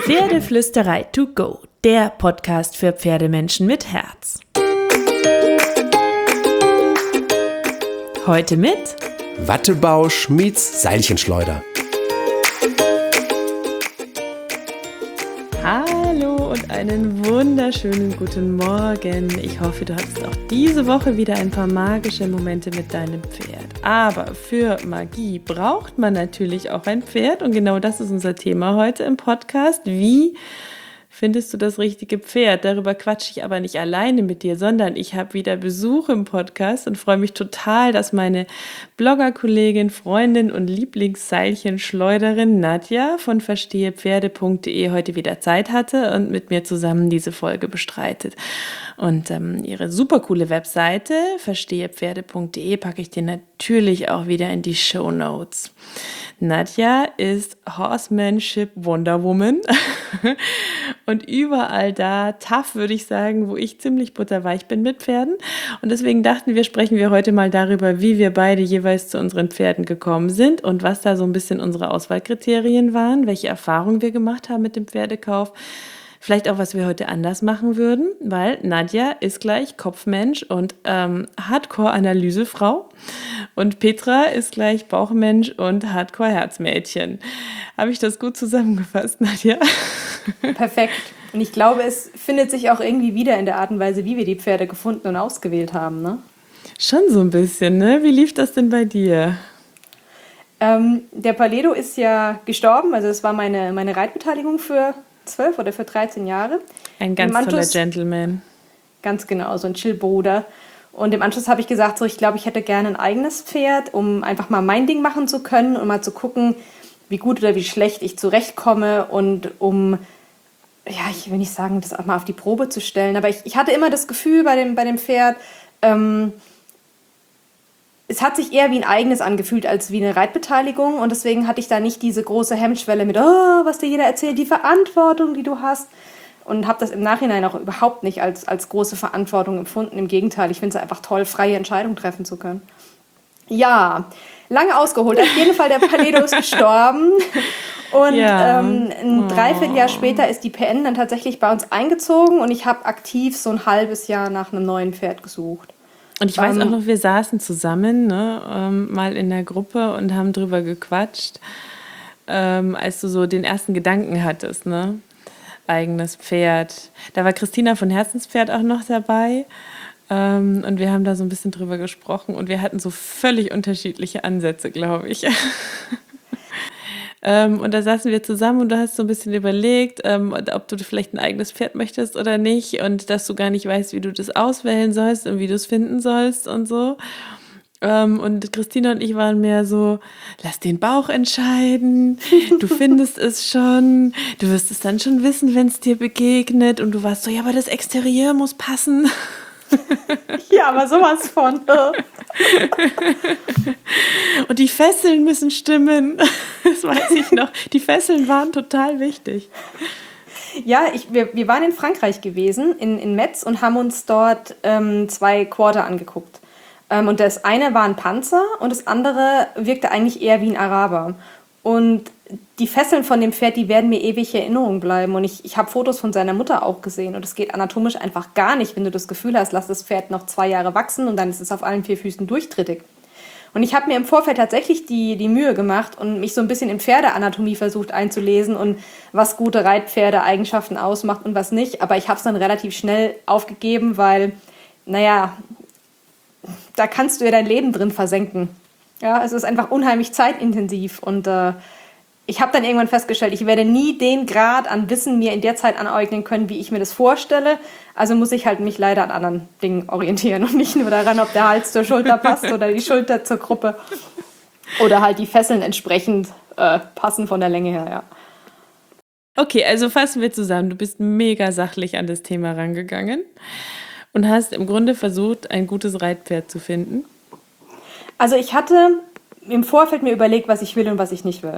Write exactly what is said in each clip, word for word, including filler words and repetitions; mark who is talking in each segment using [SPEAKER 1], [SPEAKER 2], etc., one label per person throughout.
[SPEAKER 1] Pferdeflüsterei to go, der Podcast für Pferdemenschen mit Herz. Heute mit
[SPEAKER 2] Wattebausch meets Seilchenschleuder.
[SPEAKER 1] Hallo und einen wunderschönen guten Morgen. Ich hoffe, du hattest auch diese Woche wieder ein paar magische Momente mit deinem Pferd. Aber für Magie braucht man natürlich auch ein Pferd und genau das ist unser Thema heute im Podcast. Wie findest du das richtige Pferd? Darüber quatsche ich aber nicht alleine mit dir, sondern ich habe wieder Besuch im Podcast und freue mich total, dass meine Bloggerkollegin, Freundin und Lieblingsseilchenschleuderin Nadja von verstehepferde punkt de heute wieder Zeit hatte und mit mir zusammen diese Folge bestreitet. Und ähm, ihre super coole Webseite verstehepferde punkt de packe ich dir natürlich auch wieder in die Shownotes. Nadja ist Horsemanship Wonder Woman und überall da tough, würde ich sagen, wo ich ziemlich butterweich bin mit Pferden. Und deswegen dachten wir, sprechen wir heute mal darüber, wie wir beide jeweils zu unseren Pferden gekommen sind und was da so ein bisschen unsere Auswahlkriterien waren, welche Erfahrungen wir gemacht haben mit dem Pferdekauf. Vielleicht auch, was wir heute anders machen würden, weil Nadja ist gleich Kopfmensch und ähm, Hardcore-Analysefrau und Petra ist gleich Bauchmensch und Hardcore-Herzmädchen. Habe ich das gut zusammengefasst, Nadja?
[SPEAKER 3] Perfekt. Und ich glaube, es findet sich auch irgendwie wieder in der Art und Weise, wie wir die Pferde gefunden und ausgewählt haben, ne?
[SPEAKER 1] Schon so ein bisschen, ne? Wie lief das denn bei dir?
[SPEAKER 3] Ähm, der Paledo ist ja gestorben, also es war meine, meine Reitbeteiligung für zwölf oder für dreizehn Jahre.
[SPEAKER 1] Ein ganz toller Gentleman.
[SPEAKER 3] Ganz genau, so ein Chillbruder. Und im Anschluss habe ich gesagt, so ich glaube, ich hätte gerne ein eigenes Pferd, um einfach mal mein Ding machen zu können und mal zu gucken, wie gut oder wie schlecht ich zurechtkomme und um, ja, ich will nicht sagen, das auch mal auf die Probe zu stellen, aber ich, ich hatte immer das Gefühl bei dem, bei dem Pferd, ähm, es hat sich eher wie ein eigenes angefühlt als wie eine Reitbeteiligung und deswegen hatte ich da nicht diese große Hemmschwelle mit, oh, was dir jeder erzählt, die Verantwortung, die du hast, und habe das im Nachhinein auch überhaupt nicht als, als große Verantwortung empfunden. Im Gegenteil, ich finde es einfach toll, freie Entscheidungen treffen zu können. Ja, lange ausgeholt. Auf jeden Fall, der Paledo ist gestorben und ja. ähm, ein oh. Dreivierteljahr später ist die P N dann tatsächlich bei uns eingezogen und ich habe aktiv so ein halbes Jahr nach einem neuen Pferd gesucht.
[SPEAKER 1] Und ich weiß auch noch, wir saßen zusammen, ne, ähm, mal in der Gruppe und haben drüber gequatscht, ähm, als du so den ersten Gedanken hattest, ne? Eigenes Pferd. Da war Christina von Herzenspferd auch noch dabei ähm, und wir haben da so ein bisschen drüber gesprochen und wir hatten so völlig unterschiedliche Ansätze, glaube ich. Ähm, und da saßen wir zusammen und du hast so ein bisschen überlegt, ähm, ob du vielleicht ein eigenes Pferd möchtest oder nicht und dass du gar nicht weißt, wie du das auswählen sollst und wie du es finden sollst und so. Ähm, und Christina und ich waren mehr so, lass den Bauch entscheiden, du findest es schon, du wirst es dann schon wissen, wenn es dir begegnet. Und du warst so, ja, aber das Exterieur muss passen.
[SPEAKER 3] Ja, aber sowas von.
[SPEAKER 1] Und die Fesseln müssen stimmen. Das weiß ich noch. Die Fesseln waren total wichtig.
[SPEAKER 3] Ja, ich, wir, wir waren in Frankreich gewesen, in, in Metz, und haben uns dort ähm, zwei Quarter angeguckt. Ähm, und das eine war ein Panzer und das andere wirkte eigentlich eher wie ein Araber. Und die Fesseln von dem Pferd, die werden mir ewig in Erinnerung bleiben. Und ich, ich habe Fotos von seiner Mutter auch gesehen. Und es geht anatomisch einfach gar nicht, wenn du das Gefühl hast, lass das Pferd noch zwei Jahre wachsen und dann ist es auf allen vier Füßen durchtrittig. Und ich habe mir im Vorfeld tatsächlich die, die Mühe gemacht und mich so ein bisschen in Pferdeanatomie versucht einzulesen und was gute Reitpferde-Eigenschaften ausmacht und was nicht. Aber ich habe es dann relativ schnell aufgegeben, weil, naja, da kannst du ja dein Leben drin versenken. Ja, es ist einfach unheimlich zeitintensiv und äh, ich habe dann irgendwann festgestellt, ich werde nie den Grad an Wissen mir in der Zeit aneignen können, wie ich mir das vorstelle. Also muss ich halt mich leider an anderen Dingen orientieren und nicht nur daran, ob der Hals zur Schulter passt oder die Schulter zur Gruppe oder halt die Fesseln entsprechend äh, passen von der Länge her, ja.
[SPEAKER 1] Okay, also fassen wir zusammen. Du bist mega sachlich an das Thema rangegangen und hast im Grunde versucht, ein gutes Reitpferd zu finden.
[SPEAKER 3] Also ich hatte im Vorfeld mir überlegt, was ich will und was ich nicht will.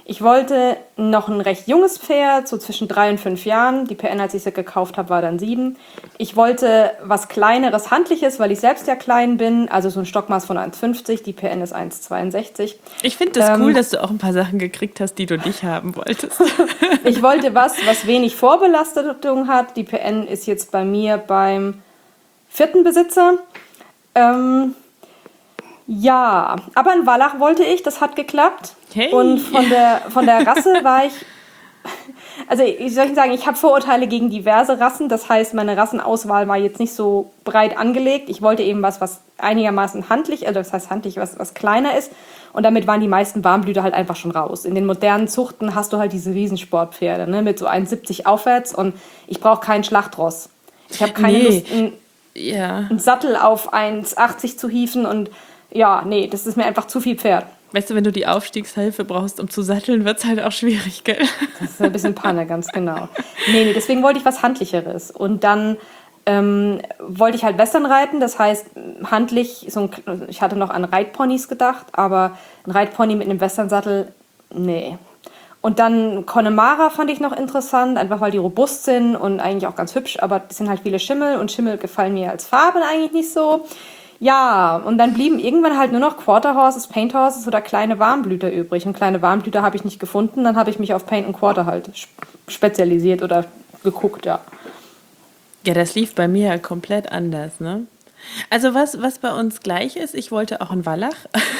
[SPEAKER 3] Ich wollte noch ein recht junges Pferd, so zwischen drei und fünf Jahren. Die P N, als ich sie gekauft habe, war dann sieben. Ich wollte was Kleineres, Handliches, weil ich selbst ja klein bin. Also so ein Stockmaß von eins Komma fünfzig, die P N ist eins Komma zweiundsechzig.
[SPEAKER 1] Ich finde das
[SPEAKER 3] Ähm,
[SPEAKER 1] cool, dass du auch ein paar Sachen gekriegt hast, die du nicht haben wolltest.
[SPEAKER 3] Ich wollte was, was wenig Vorbelastung hat. Die P N ist jetzt bei mir beim vierten Besitzer. Ähm, ja, aber ein Wallach wollte ich, das hat geklappt.
[SPEAKER 1] Hey.
[SPEAKER 3] Und von der, von der Rasse war ich, also ich soll sagen, ich habe Vorurteile gegen diverse Rassen. Das heißt, meine Rassenauswahl war jetzt nicht so breit angelegt. Ich wollte eben was, was einigermaßen handlich, also das heißt handlich, was, was kleiner ist. Und damit waren die meisten Warmblüter halt einfach schon raus. In den modernen Zuchten hast du halt diese Riesensportpferde, ne, mit so eins Komma siebzig aufwärts. Und ich brauche keinen Schlachtross. Ich habe keine
[SPEAKER 1] Nee.
[SPEAKER 3] Lust, einen,
[SPEAKER 1] Ja.
[SPEAKER 3] einen Sattel auf eins Komma achtzig zu hieven. Und ja, nee, das ist mir einfach zu viel Pferd.
[SPEAKER 1] Weißt du, wenn du die Aufstiegshilfe brauchst, um zu satteln, wird es halt auch schwierig, gell?
[SPEAKER 3] Das ist ein bisschen Panne, ganz genau. Nee, nee, deswegen wollte ich was Handlicheres. Und dann ähm, wollte ich halt Western reiten, das heißt handlich, so ein, ich hatte noch an Reitponys gedacht, aber ein Reitpony mit einem Westernsattel, nee. Und dann Connemara fand ich noch interessant, einfach weil die robust sind und eigentlich auch ganz hübsch, aber es sind halt viele Schimmel und Schimmel gefallen mir als Farben eigentlich nicht so. Ja, und dann blieben irgendwann halt nur noch Quarter Horses, Paint Horses oder kleine Warmblüter übrig. Und kleine Warmblüter habe ich nicht gefunden. Dann habe ich mich auf Paint und Quarter halt spezialisiert oder geguckt, ja.
[SPEAKER 1] Ja, das lief bei mir ja komplett anders, ne? Also was, was bei uns gleich ist, ich wollte auch einen Wallach.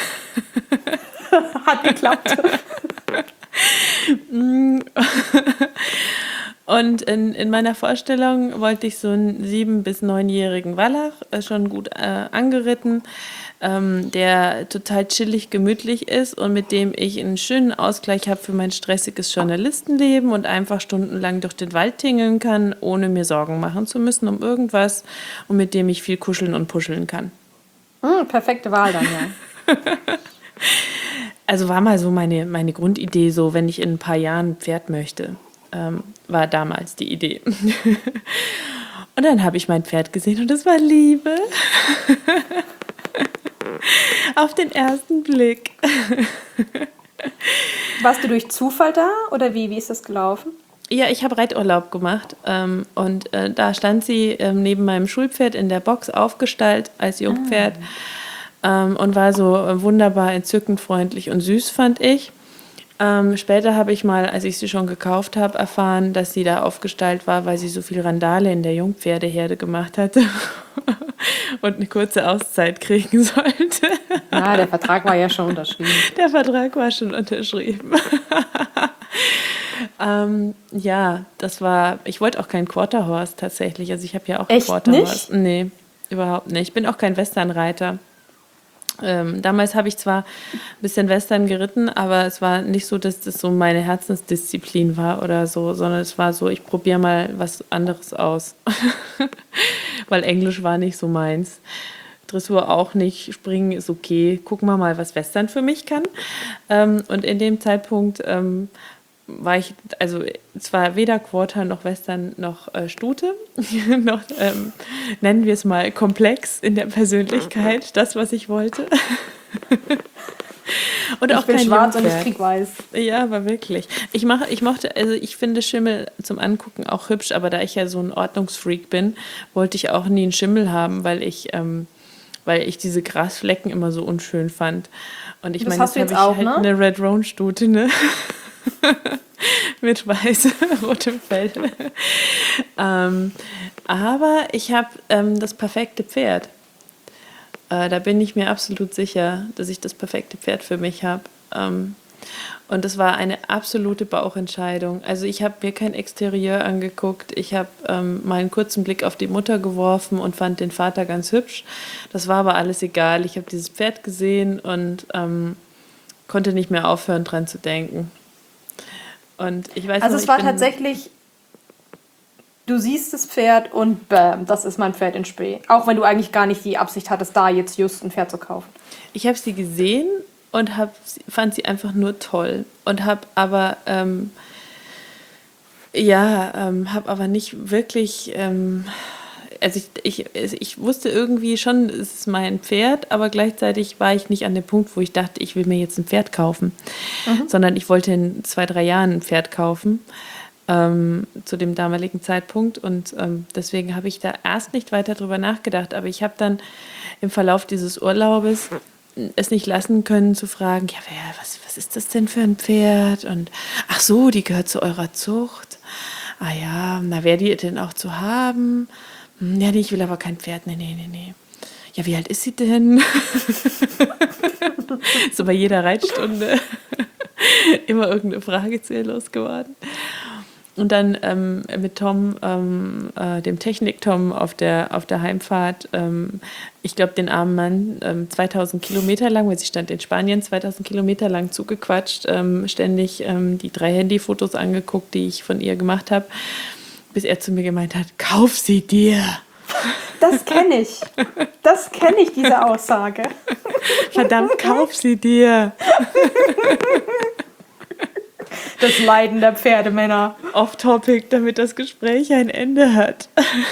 [SPEAKER 3] Hat geklappt.
[SPEAKER 1] Und in, in meiner Vorstellung wollte ich so einen sieben- bis neunjährigen Wallach, äh, schon gut äh, angeritten, ähm, der total chillig, gemütlich ist und mit dem ich einen schönen Ausgleich habe für mein stressiges Journalistenleben und einfach stundenlang durch den Wald tingeln kann, ohne mir Sorgen machen zu müssen um irgendwas und mit dem ich viel kuscheln und puscheln kann.
[SPEAKER 3] Hm, perfekte Wahl dann, ja.
[SPEAKER 1] Also war mal so meine, meine Grundidee, so wenn ich in ein paar Jahren ein Pferd möchte. Ähm, war damals die Idee. Und dann habe ich mein Pferd gesehen und es war Liebe. Auf den ersten Blick.
[SPEAKER 3] Warst du durch Zufall da oder wie, wie ist das gelaufen?
[SPEAKER 1] Ja, ich habe Reiturlaub gemacht ähm, und äh, da stand sie ähm, neben meinem Schulpferd in der Box aufgestallt als Jungpferd ah. ähm, und war so äh, wunderbar entzückend, freundlich und süß, fand ich. Ähm, später habe ich mal, als ich sie schon gekauft habe, erfahren, dass sie da aufgestallt war, weil sie so viel Randale in der Jungpferdeherde gemacht hatte und eine kurze Auszeit kriegen sollte.
[SPEAKER 3] Ja, der Vertrag war ja schon unterschrieben.
[SPEAKER 1] Der Vertrag war schon unterschrieben. ähm, ja, das war, ich wollte auch keinen Quarter Horse tatsächlich. Also ich habe ja auch einen
[SPEAKER 3] Echt
[SPEAKER 1] Quarter
[SPEAKER 3] nicht?
[SPEAKER 1] Horse. Nee, überhaupt nicht. Ich bin auch kein Westernreiter. Ähm, damals habe ich zwar ein bisschen Western geritten, aber es war nicht so, dass das so meine Herzensdisziplin war oder so, sondern es war so, ich probiere mal was anderes aus. Weil Englisch war nicht so meins. Dressur auch nicht, Springen ist okay. Gucken wir mal, was Western für mich kann. Ähm, und in dem Zeitpunkt ähm, war ich, also zwar weder Quarter noch Western noch äh, Stute, noch, ähm, nennen wir es mal komplex in der Persönlichkeit, das, was ich wollte. Und auch
[SPEAKER 3] ich bin
[SPEAKER 1] kein
[SPEAKER 3] schwarz und
[SPEAKER 1] Jungpferd.
[SPEAKER 3] ich krieg weiß.
[SPEAKER 1] Ja, aber wirklich. Ich, mach, ich mochte, also ich finde Schimmel zum Angucken auch hübsch, aber da ich ja so ein Ordnungsfreak bin, wollte ich auch nie einen Schimmel haben, weil ich, ähm, weil ich diese Grasflecken immer so unschön fand. Und ich
[SPEAKER 3] Das
[SPEAKER 1] meine,
[SPEAKER 3] hast
[SPEAKER 1] jetzt
[SPEAKER 3] du
[SPEAKER 1] habe
[SPEAKER 3] jetzt
[SPEAKER 1] ich
[SPEAKER 3] auch,
[SPEAKER 1] halt
[SPEAKER 3] ne?
[SPEAKER 1] eine Red Roan Stute, ne? Mit weiß, rotem Fell. ähm, aber ich habe ähm, das perfekte Pferd. Äh, da bin ich mir absolut sicher, dass ich das perfekte Pferd für mich habe. Ähm, und das war eine absolute Bauchentscheidung. Also ich habe mir kein Exterieur angeguckt. Ich habe ähm, mal einen kurzen Blick auf die Mutter geworfen und fand den Vater ganz hübsch. Das war aber alles egal. Ich habe dieses Pferd gesehen und ähm, konnte nicht mehr aufhören, dran zu denken. Und ich weiß
[SPEAKER 3] Also
[SPEAKER 1] noch,
[SPEAKER 3] es
[SPEAKER 1] ich
[SPEAKER 3] war
[SPEAKER 1] bin,
[SPEAKER 3] tatsächlich, du siehst das Pferd und bam, das ist mein Pferd in Spee. Auch wenn du eigentlich gar nicht die Absicht hattest, da jetzt just ein Pferd zu kaufen.
[SPEAKER 1] Ich habe sie gesehen und hab, fand sie einfach nur toll und habe aber ähm, ja, ähm, habe aber nicht wirklich ähm, also ich, ich, ich wusste irgendwie schon, es ist mein Pferd, aber gleichzeitig war ich nicht an dem Punkt, wo ich dachte, ich will mir jetzt ein Pferd kaufen, mhm. sondern ich wollte in zwei, drei Jahren ein Pferd kaufen. Ähm, zu dem damaligen Zeitpunkt und ähm, deswegen habe ich da erst nicht weiter drüber nachgedacht, aber ich habe dann im Verlauf dieses Urlaubes es nicht lassen können zu fragen, ja, wer, was, was ist das denn für ein Pferd? Und ach so, die gehört zu eurer Zucht. Ah ja, na, wäre die denn auch zu haben? Hm, ja, nee, ich will aber kein Pferd, nee, nee, nee, nee. Ja, wie alt ist sie denn? So bei jeder Reitstunde immer irgendeine Frage zu ihr losgeworden. Und dann ähm, mit Tom, ähm, äh, dem Technik-Tom auf der, auf der Heimfahrt, ähm, ich glaube, den armen Mann ähm, zweitausend Kilometer lang, weil sie stand in Spanien, zweitausend Kilometer lang zugequatscht, ähm, ständig ähm, die drei Handyfotos angeguckt, die ich von ihr gemacht habe, bis er zu mir gemeint hat, kauf sie dir.
[SPEAKER 3] Das kenne ich. Das kenne ich, diese Aussage.
[SPEAKER 1] Verdammt, kauf sie dir.
[SPEAKER 3] Das Leiden der Pferdemänner.
[SPEAKER 1] Off-Topic, damit das Gespräch ein Ende hat.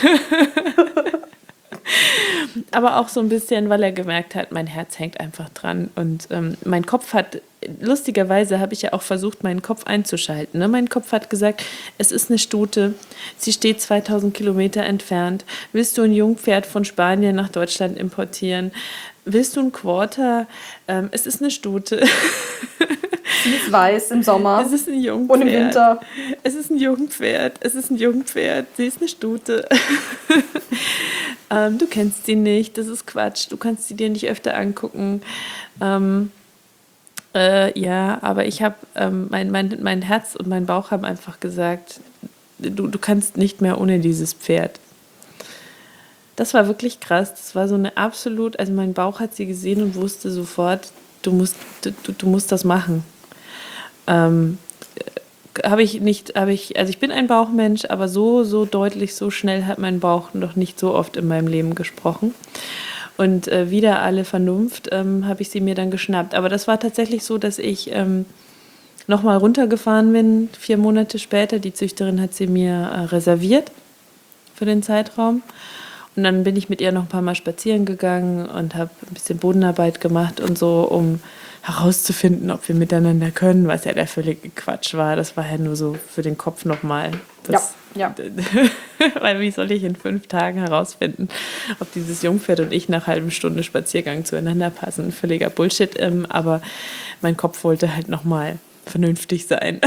[SPEAKER 1] Aber auch so ein bisschen, weil er gemerkt hat, mein Herz hängt einfach dran. Und ähm, mein Kopf hat, lustigerweise habe ich ja auch versucht, meinen Kopf einzuschalten. Ne? Mein Kopf hat gesagt, es ist eine Stute, sie steht zweitausend Kilometer entfernt. Willst du ein Jungpferd von Spanien nach Deutschland importieren? Willst du ein Quarter? Ähm, es ist eine Stute.
[SPEAKER 3] Sie ist weiß im Sommer.
[SPEAKER 1] Es ist ein Jungpferd.
[SPEAKER 3] Und im Winter.
[SPEAKER 1] Es ist ein Jungpferd. Es ist ein Jungpferd. Sie ist eine Stute. ähm, du kennst sie nicht. Das ist Quatsch. Du kannst sie dir nicht öfter angucken. Ähm, äh, ja, aber ich habe, ähm, mein, mein, mein Herz und mein Bauch haben einfach gesagt, du, du kannst nicht mehr ohne dieses Pferd. Das war wirklich krass. Das war so eine absolut, also mein Bauch hat sie gesehen und wusste sofort, du musst, du, du musst das machen. Ähm, habe ich nicht, habe ich, also ich bin ein Bauchmensch, aber so, so deutlich, so schnell hat mein Bauch noch nicht so oft in meinem Leben gesprochen. Und äh, wieder alle Vernunft ähm, habe ich sie mir dann geschnappt. Aber das war tatsächlich so, dass ich ähm, nochmal runtergefahren bin, vier Monate später. Die Züchterin hat sie mir äh, reserviert für den Zeitraum. Und dann bin ich mit ihr noch ein paar Mal spazieren gegangen und habe ein bisschen Bodenarbeit gemacht und so, um herauszufinden, ob wir miteinander können, was ja der völlige Quatsch war. Das war ja nur so für den Kopf nochmal.
[SPEAKER 3] Ja, ja.
[SPEAKER 1] Weil wie soll ich in fünf Tagen herausfinden, ob dieses Jungpferd und ich nach einer halben Stunde Spaziergang zueinander passen? Völliger Bullshit. Ähm, aber mein Kopf wollte halt nochmal vernünftig sein.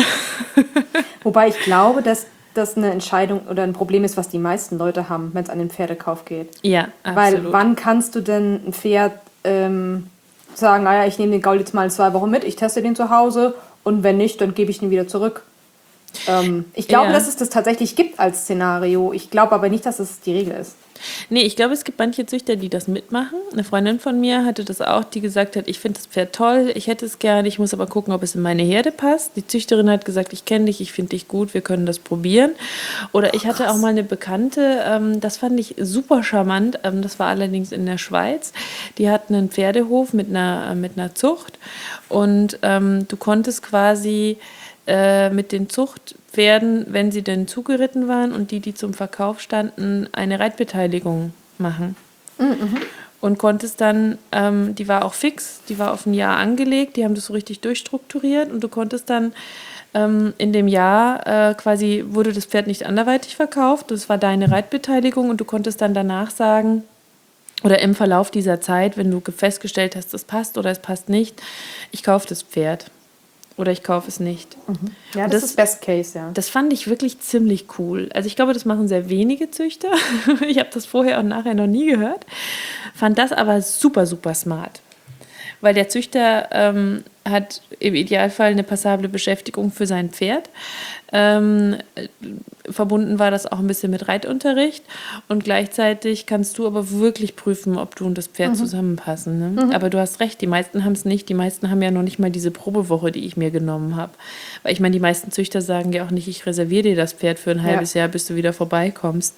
[SPEAKER 3] Wobei ich glaube, dass das eine Entscheidung oder ein Problem ist, was die meisten Leute haben, wenn es an den Pferdekauf geht.
[SPEAKER 1] Ja, absolut.
[SPEAKER 3] Weil wann kannst du denn ein Pferd ähm, sagen, naja, ich nehme den Gaul jetzt mal zwei Wochen mit, ich teste den zu Hause und wenn nicht, dann gebe ich ihn wieder zurück. Ähm, ich glaube,
[SPEAKER 1] Ja.
[SPEAKER 3] dass es das tatsächlich gibt als Szenario. Ich glaube aber nicht, dass es die Regel ist.
[SPEAKER 1] Nee, ich glaube, es gibt manche Züchter, die das mitmachen. Eine Freundin von mir hatte das auch, die gesagt hat, ich finde das Pferd toll, ich hätte es gerne, ich muss aber gucken, ob es in meine Herde passt. Die Züchterin hat gesagt, ich kenne dich, ich finde dich gut, wir können das probieren. Oder ich hatte auch mal eine Bekannte, ähm, das fand ich super charmant, ähm, das war allerdings in der Schweiz. Die hatten einen Pferdehof mit einer, äh, mit einer Zucht und ähm, du konntest quasi äh, mit den Zuchtpferden, wenn sie denn zugeritten waren und die, die zum Verkauf standen, eine Reitbeteiligung machen. Mhm. Und konntest dann, ähm, die war auch fix, die war auf ein Jahr angelegt, die haben das so richtig durchstrukturiert und du konntest dann ähm, in dem Jahr äh, quasi, wurde das Pferd nicht anderweitig verkauft, das war deine Reitbeteiligung und du konntest dann danach sagen, oder im Verlauf dieser Zeit, wenn du festgestellt hast, das passt oder es passt nicht, ich kaufe das Pferd. Oder ich kaufe es nicht.
[SPEAKER 3] Mhm. Ja, das, das ist Best Case, ja.
[SPEAKER 1] Das fand ich wirklich ziemlich cool. Also ich glaube, das machen sehr wenige Züchter. Ich habe das vorher und nachher noch nie gehört. Fand das aber super, super smart. Weil der Züchter ähm, hat im Idealfall eine passable Beschäftigung für sein Pferd. Ähm, verbunden war das auch ein bisschen mit Reitunterricht. Und gleichzeitig kannst du aber wirklich prüfen, ob du und das Pferd mhm. zusammenpassen. Ne? Mhm. Aber du hast recht, die meisten haben es nicht. Die meisten haben ja noch nicht mal diese Probewoche, die ich mir genommen habe. Weil ich meine, die meisten Züchter sagen ja auch nicht, ich reserviere dir das Pferd für ein halbes ja. Jahr, bis du wieder vorbeikommst.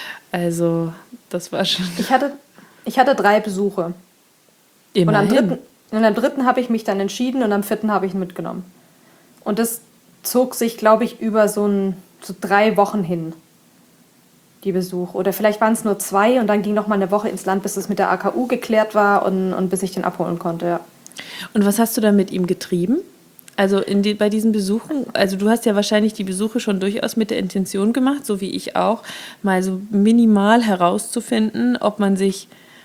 [SPEAKER 1] Also das war schon...
[SPEAKER 3] Ich hatte, ich hatte drei Besuche. Immerhin. Und am dritten, und am dritten habe ich mich dann entschieden und am vierten habe ich ihn mitgenommen. Und das zog sich, glaube ich, über so, ein, so drei Wochen hin. die Besuche. Oder vielleicht waren es nur zwei und dann ging noch mal eine Woche ins Land, bis es mit der A K U geklärt war und, und bis ich den abholen konnte, ja.
[SPEAKER 1] Und was hast du da mit ihm getrieben? Also in die, bei diesen Besuchen, also du hast ja wahrscheinlich die Besuche schon durchaus mit der Intention gemacht, so wie ich auch, mal so minimal herauszufinden, ob man sich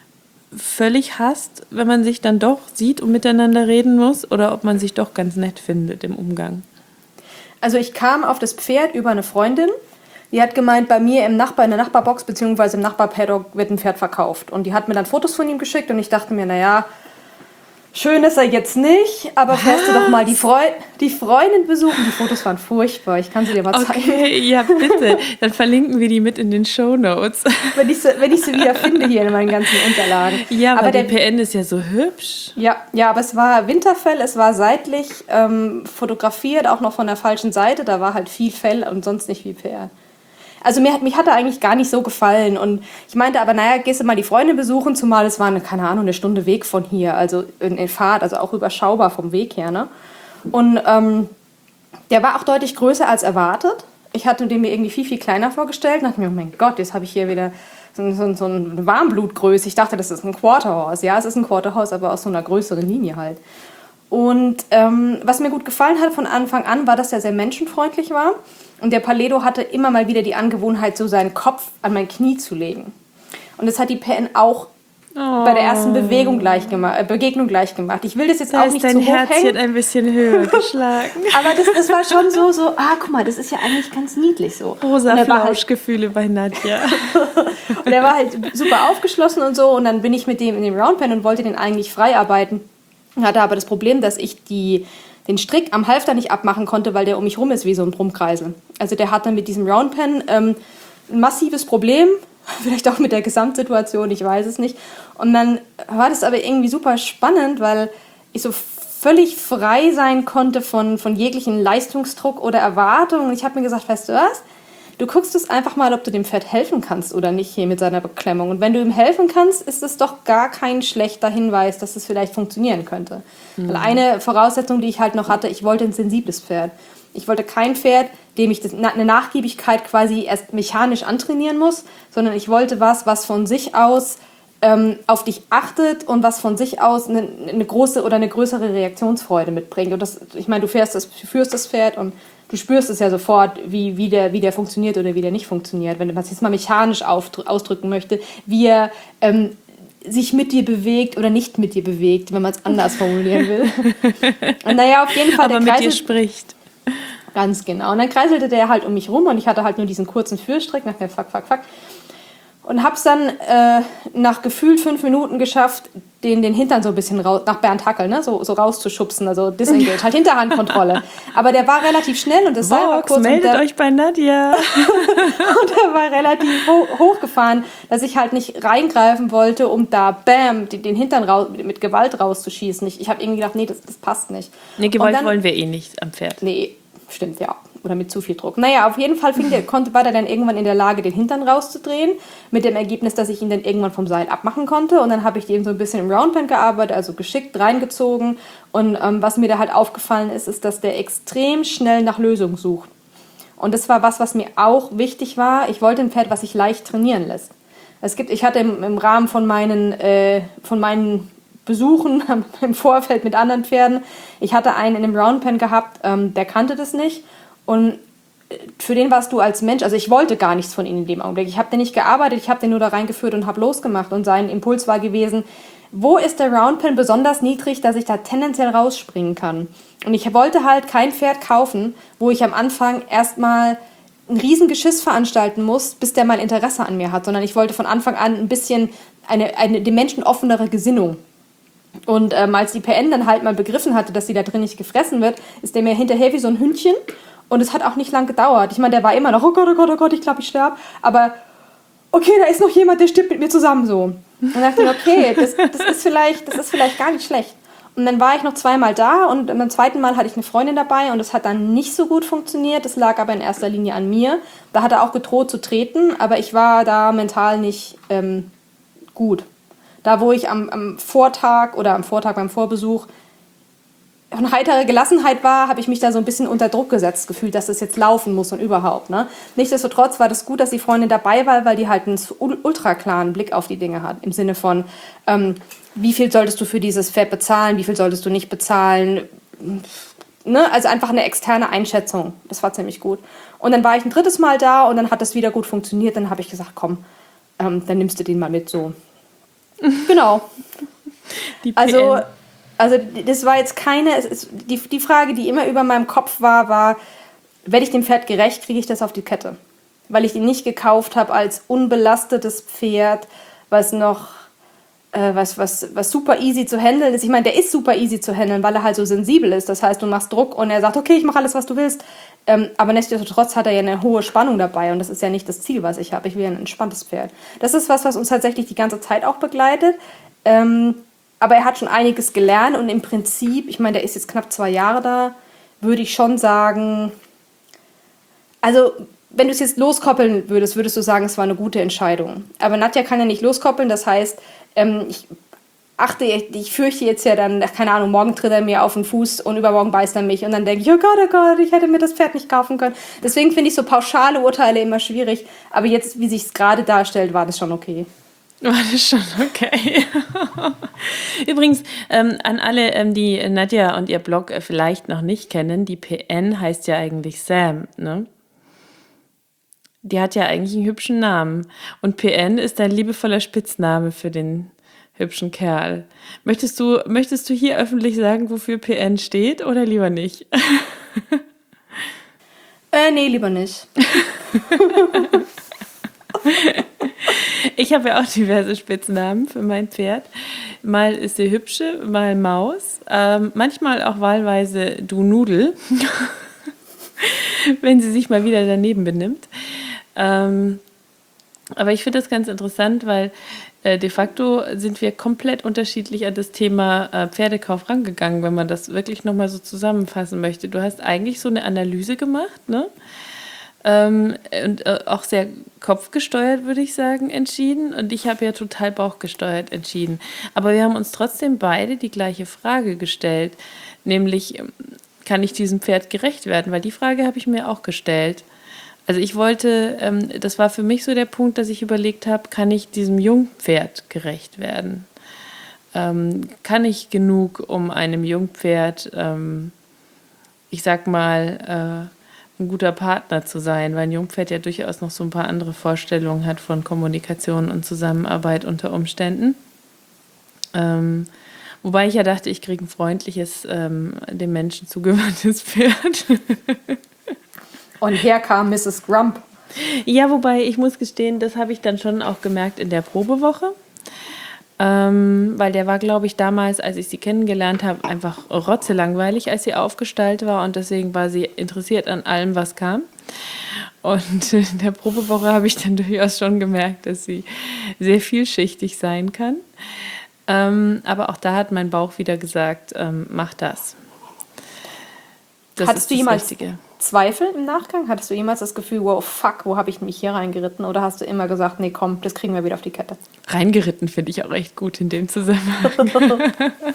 [SPEAKER 1] völlig hasst, wenn man sich dann doch sieht und miteinander reden muss, oder ob man sich doch ganz nett findet im Umgang.
[SPEAKER 3] Also ich kam auf das Pferd über eine Freundin, die hat gemeint, bei mir im Nachbar, in der Nachbarbox beziehungsweise im Nachbarpaddock wird ein Pferd verkauft. Und die hat mir dann Fotos von ihm geschickt und ich dachte mir, naja, schön ist er jetzt nicht, aber fährst du doch mal die, Freu- die Freundin besuchen. Die Fotos waren furchtbar, ich kann sie dir mal zeigen.
[SPEAKER 1] Okay, ja bitte, dann verlinken wir die mit in den Shownotes.
[SPEAKER 3] Wenn ich sie, wenn ich sie wieder finde hier in meinen ganzen Unterlagen.
[SPEAKER 1] Ja, aber, aber der
[SPEAKER 3] die
[SPEAKER 1] P N ist ja so hübsch.
[SPEAKER 3] Ja, ja, aber es war Winterfell, es war seitlich ähm, fotografiert, auch noch von der falschen Seite. Da war halt viel Fell und sonst nicht viel Pferd. Also mir, mich hat er eigentlich gar nicht so gefallen. Und ich meinte aber, naja, gehst du mal die Freunde besuchen, zumal es war, eine, keine Ahnung, eine Stunde Weg von hier, also in, in Fahrt, also auch überschaubar vom Weg her. Ne? Und ähm, der war auch deutlich größer als erwartet. Ich hatte den mir irgendwie viel, viel kleiner vorgestellt und dachte mir, oh mein Gott, jetzt habe ich hier wieder so, so, so eine Warmblutgröße. Ich dachte, das ist ein Quarterhorse. Ja, es ist ein Quarterhorse, aber aus so einer größeren Linie halt. Und ähm, was mir gut gefallen hat von Anfang an, war, dass er sehr menschenfreundlich war. Und der Paledo hatte immer mal wieder die Angewohnheit, so seinen Kopf an mein Knie zu legen. Und das hat die P N auch oh. bei der ersten Bewegung gleich gema- äh, Begegnung gleich gemacht. Ich will das jetzt
[SPEAKER 1] da
[SPEAKER 3] auch nicht
[SPEAKER 1] ist
[SPEAKER 3] zu
[SPEAKER 1] dein
[SPEAKER 3] hoch
[SPEAKER 1] Herzchen
[SPEAKER 3] hängen.
[SPEAKER 1] ein bisschen höher geschlagen.
[SPEAKER 3] Aber das, das war schon so, so, ah, guck mal, das ist ja eigentlich ganz niedlich so.
[SPEAKER 1] Rosa
[SPEAKER 3] halt,
[SPEAKER 1] Flauschgefühle bei Nadja.
[SPEAKER 3] Und er war halt super aufgeschlossen und so. Und dann bin ich mit dem in dem Roundpen und wollte den eigentlich frei arbeiten. Hatte aber das Problem, dass ich die... den Strick am Halfter nicht abmachen konnte, weil der um mich rum ist wie so ein Brummkreisel. Also der hatte mit diesem Roundpen ähm, ein massives Problem, vielleicht auch mit der Gesamtsituation, ich weiß es nicht. Und dann war das aber irgendwie super spannend, weil ich so völlig frei sein konnte von, von jeglichen Leistungsdruck oder Erwartungen. Und ich habe mir gesagt, weißt du was? Du guckst es einfach mal, ob du dem Pferd helfen kannst oder nicht hier mit seiner Beklemmung. Und wenn du ihm helfen kannst, ist es doch gar kein schlechter Hinweis, dass es vielleicht funktionieren könnte. Mhm. Weil eine Voraussetzung, die ich halt noch hatte, ich wollte ein sensibles Pferd. Ich wollte kein Pferd, dem ich das, eine Nachgiebigkeit quasi erst mechanisch antrainieren muss, sondern ich wollte was, was von sich aus ähm, auf dich achtet und was von sich aus eine, eine große oder eine größere Reaktionsfreude mitbringt. Und das, ich meine, du fährst das, du führst das Pferd und du spürst es ja sofort, wie, wie, der, wie der funktioniert oder wie der nicht funktioniert. Wenn man es jetzt mal mechanisch aufdr- ausdrücken möchte, wie er ähm, sich mit dir bewegt oder nicht mit dir bewegt, wenn man es anders formulieren will. Und naja, auf jeden Fall,
[SPEAKER 1] aber
[SPEAKER 3] der
[SPEAKER 1] mit
[SPEAKER 3] Kreisel,
[SPEAKER 1] dir spricht.
[SPEAKER 3] Ganz genau. Und dann kreiselte der halt um mich rum und ich hatte halt nur diesen kurzen Führstrick, nach dem Fuck, fuck, fuck. Und hab's dann äh, nach gefühlt fünf Minuten geschafft, den, den Hintern so ein bisschen raus, nach Bernd Hackel, ne, so, so rauszuschubsen, also disengage, halt Hinterhandkontrolle. Aber der war relativ schnell und das Seil war kurz.
[SPEAKER 1] Meldet
[SPEAKER 3] und der,
[SPEAKER 1] euch bei Nadja.
[SPEAKER 3] und er war relativ ho- hochgefahren, dass ich halt nicht reingreifen wollte, um da, bam, die, den Hintern raus, mit Gewalt rauszuschießen. Ich, ich habe irgendwie gedacht, nee, das, das passt nicht.
[SPEAKER 1] Nee, Gewalt
[SPEAKER 3] dann,
[SPEAKER 1] wollen wir eh nicht am Pferd.
[SPEAKER 3] Nee, stimmt, ja. Oder mit zu viel Druck. Naja, auf jeden Fall fing der, konnte, war der dann irgendwann in der Lage, den Hintern rauszudrehen, mit dem Ergebnis, dass ich ihn dann irgendwann vom Seil abmachen konnte. Und dann habe ich eben so ein bisschen im Roundpen gearbeitet, also geschickt reingezogen. Und ähm, was mir da halt aufgefallen ist, ist, dass der extrem schnell nach Lösungen sucht. Und das war was, was mir auch wichtig war. Ich wollte ein Pferd, was sich leicht trainieren lässt. Es gibt, ich hatte im, im Rahmen von meinen, äh, von meinen Besuchen im Vorfeld mit anderen Pferden, ich hatte einen in einem Roundpen gehabt, ähm, der kannte das nicht. Und für den warst du als Mensch, also ich wollte gar nichts von ihm in dem Augenblick. Ich habe den nicht gearbeitet, ich habe den nur da reingeführt und habe losgemacht. Und sein Impuls war gewesen, wo ist der Roundpen besonders niedrig, dass ich da tendenziell rausspringen kann. Und ich wollte halt kein Pferd kaufen, wo ich am Anfang erstmal ein riesen Geschiss veranstalten muss, bis der mal Interesse an mir hat. Sondern ich wollte von Anfang an ein bisschen eine, eine dem Menschen offenere Gesinnung. Und ähm, als die P N dann halt mal begriffen hatte, dass sie da drin nicht gefressen wird, ist der mir hinterher wie so ein Hündchen. Und es hat auch nicht lang gedauert. Ich meine, der war immer noch, oh Gott, oh Gott, oh Gott, ich glaube, ich sterbe. Aber okay, da ist noch jemand, der stirbt mit mir zusammen so. Und dann dachte ich, okay, das, das, ist vielleicht, das ist vielleicht gar nicht schlecht. Und dann war ich noch zweimal da und beim zweiten Mal hatte ich eine Freundin dabei und das hat dann nicht so gut funktioniert. Das lag aber in erster Linie an mir. Da hat er auch gedroht zu treten, aber ich war da mental nicht ähm, gut. Da, wo ich am, am Vortag oder am Vortag beim Vorbesuch eine heitere Gelassenheit war, habe ich mich da so ein bisschen unter Druck gesetzt gefühlt, dass das jetzt laufen muss und überhaupt. Ne? Nichtsdestotrotz war das gut, dass die Freundin dabei war, weil die halt einen ultra klaren Blick auf die Dinge hat. Im Sinne von, ähm, wie viel solltest du für dieses Pferd bezahlen, wie viel solltest du nicht bezahlen. Ne? Also einfach eine externe Einschätzung. Das war ziemlich gut. Und dann war ich ein drittes Mal da und dann hat das wieder gut funktioniert. Dann habe ich gesagt, komm, ähm, dann nimmst du den mal mit so. Genau.
[SPEAKER 1] Die
[SPEAKER 3] Also... Also das war jetzt keine, es ist, die, die Frage, die immer über meinem Kopf war, war, werde ich dem Pferd gerecht, kriege ich das auf die Kette? Weil ich ihn nicht gekauft habe als unbelastetes Pferd, was noch, äh, was, was, was super easy zu handeln ist. Ich meine, der ist super easy zu handeln, weil er halt so sensibel ist. Das heißt, du machst Druck und er sagt, okay, ich mache alles, was du willst. Ähm, aber nichtsdestotrotz hat er ja eine hohe Spannung dabei und das ist ja nicht das Ziel, was ich habe. Ich will ein entspanntes Pferd. Das ist was, was uns tatsächlich die ganze Zeit auch begleitet. Ähm, Aber er hat schon einiges gelernt und im Prinzip, ich meine, der ist jetzt knapp zwei Jahre da, würde ich schon sagen, also wenn du es jetzt loskoppeln würdest, würdest du sagen, es war eine gute Entscheidung. Aber Nadja kann ja nicht loskoppeln, das heißt, ähm, ich achte, ich fürchte jetzt ja dann, keine Ahnung, morgen tritt er mir auf den Fuß und übermorgen beißt er mich und dann denke ich, oh Gott, oh Gott, ich hätte mir das Pferd nicht kaufen können. Deswegen finde ich so pauschale Urteile immer schwierig, aber jetzt, wie sich es gerade darstellt, war das schon okay.
[SPEAKER 1] War das schon okay. Übrigens, ähm, an alle, ähm, die Nadja und ihr Blog äh, vielleicht noch nicht kennen, die P N heißt ja eigentlich Sam, ne? Die hat ja eigentlich einen hübschen Namen. Und P N ist ein liebevoller Spitzname für den hübschen Kerl. Möchtest du, möchtest du hier öffentlich sagen, wofür P N steht oder lieber nicht?
[SPEAKER 3] Äh, nee, lieber nicht.
[SPEAKER 1] Ich habe ja auch diverse Spitznamen für mein Pferd. Mal ist sie Hübsche, mal Maus. Ähm, manchmal auch wahlweise Du Nudel, wenn sie sich mal wieder daneben benimmt. Ähm, aber ich finde das ganz interessant, weil äh, de facto sind wir komplett unterschiedlich an das Thema äh, Pferdekauf rangegangen, wenn man das wirklich nochmal so zusammenfassen möchte. Du hast eigentlich so eine Analyse gemacht, ne? Ähm, und äh, auch sehr kopfgesteuert, würde ich sagen, entschieden. Und ich habe ja total bauchgesteuert entschieden. Aber wir haben uns trotzdem beide die gleiche Frage gestellt, nämlich, kann ich diesem Pferd gerecht werden? Weil die Frage habe ich mir auch gestellt. Also ich wollte, ähm, das war für mich so der Punkt, dass ich überlegt habe, kann ich diesem Jungpferd gerecht werden? Ähm, kann ich genug, um einem Jungpferd, ähm, ich sag mal, äh, ein guter Partner zu sein, weil ein Jungpferd ja durchaus noch so ein paar andere Vorstellungen hat von Kommunikation und Zusammenarbeit unter Umständen. Ähm, wobei ich ja dachte, ich kriege ein freundliches, ähm, dem Menschen zugewandtes Pferd.
[SPEAKER 3] Und her kam Misses Grump.
[SPEAKER 1] Ja, wobei ich muss gestehen, das habe ich dann schon auch gemerkt in der Probewoche. Ähm, weil der war, glaube ich, damals, als ich sie kennengelernt habe, einfach rotzelangweilig, als sie aufgestallt war und deswegen war sie interessiert an allem, was kam. Und in der Probewoche habe ich dann durchaus schon gemerkt, dass sie sehr vielschichtig sein kann. Ähm, aber auch da hat mein Bauch wieder gesagt, ähm, mach das. Das
[SPEAKER 3] Hattest
[SPEAKER 1] ist
[SPEAKER 3] du
[SPEAKER 1] das
[SPEAKER 3] jemals
[SPEAKER 1] Richtige.
[SPEAKER 3] Zweifel im Nachgang? Hattest du jemals das Gefühl, wow, fuck, wo habe ich mich hier reingeritten? Oder hast du immer gesagt, nee, komm, das kriegen wir wieder auf die Kette?
[SPEAKER 1] Reingeritten finde ich auch echt gut in dem Zusammenhang.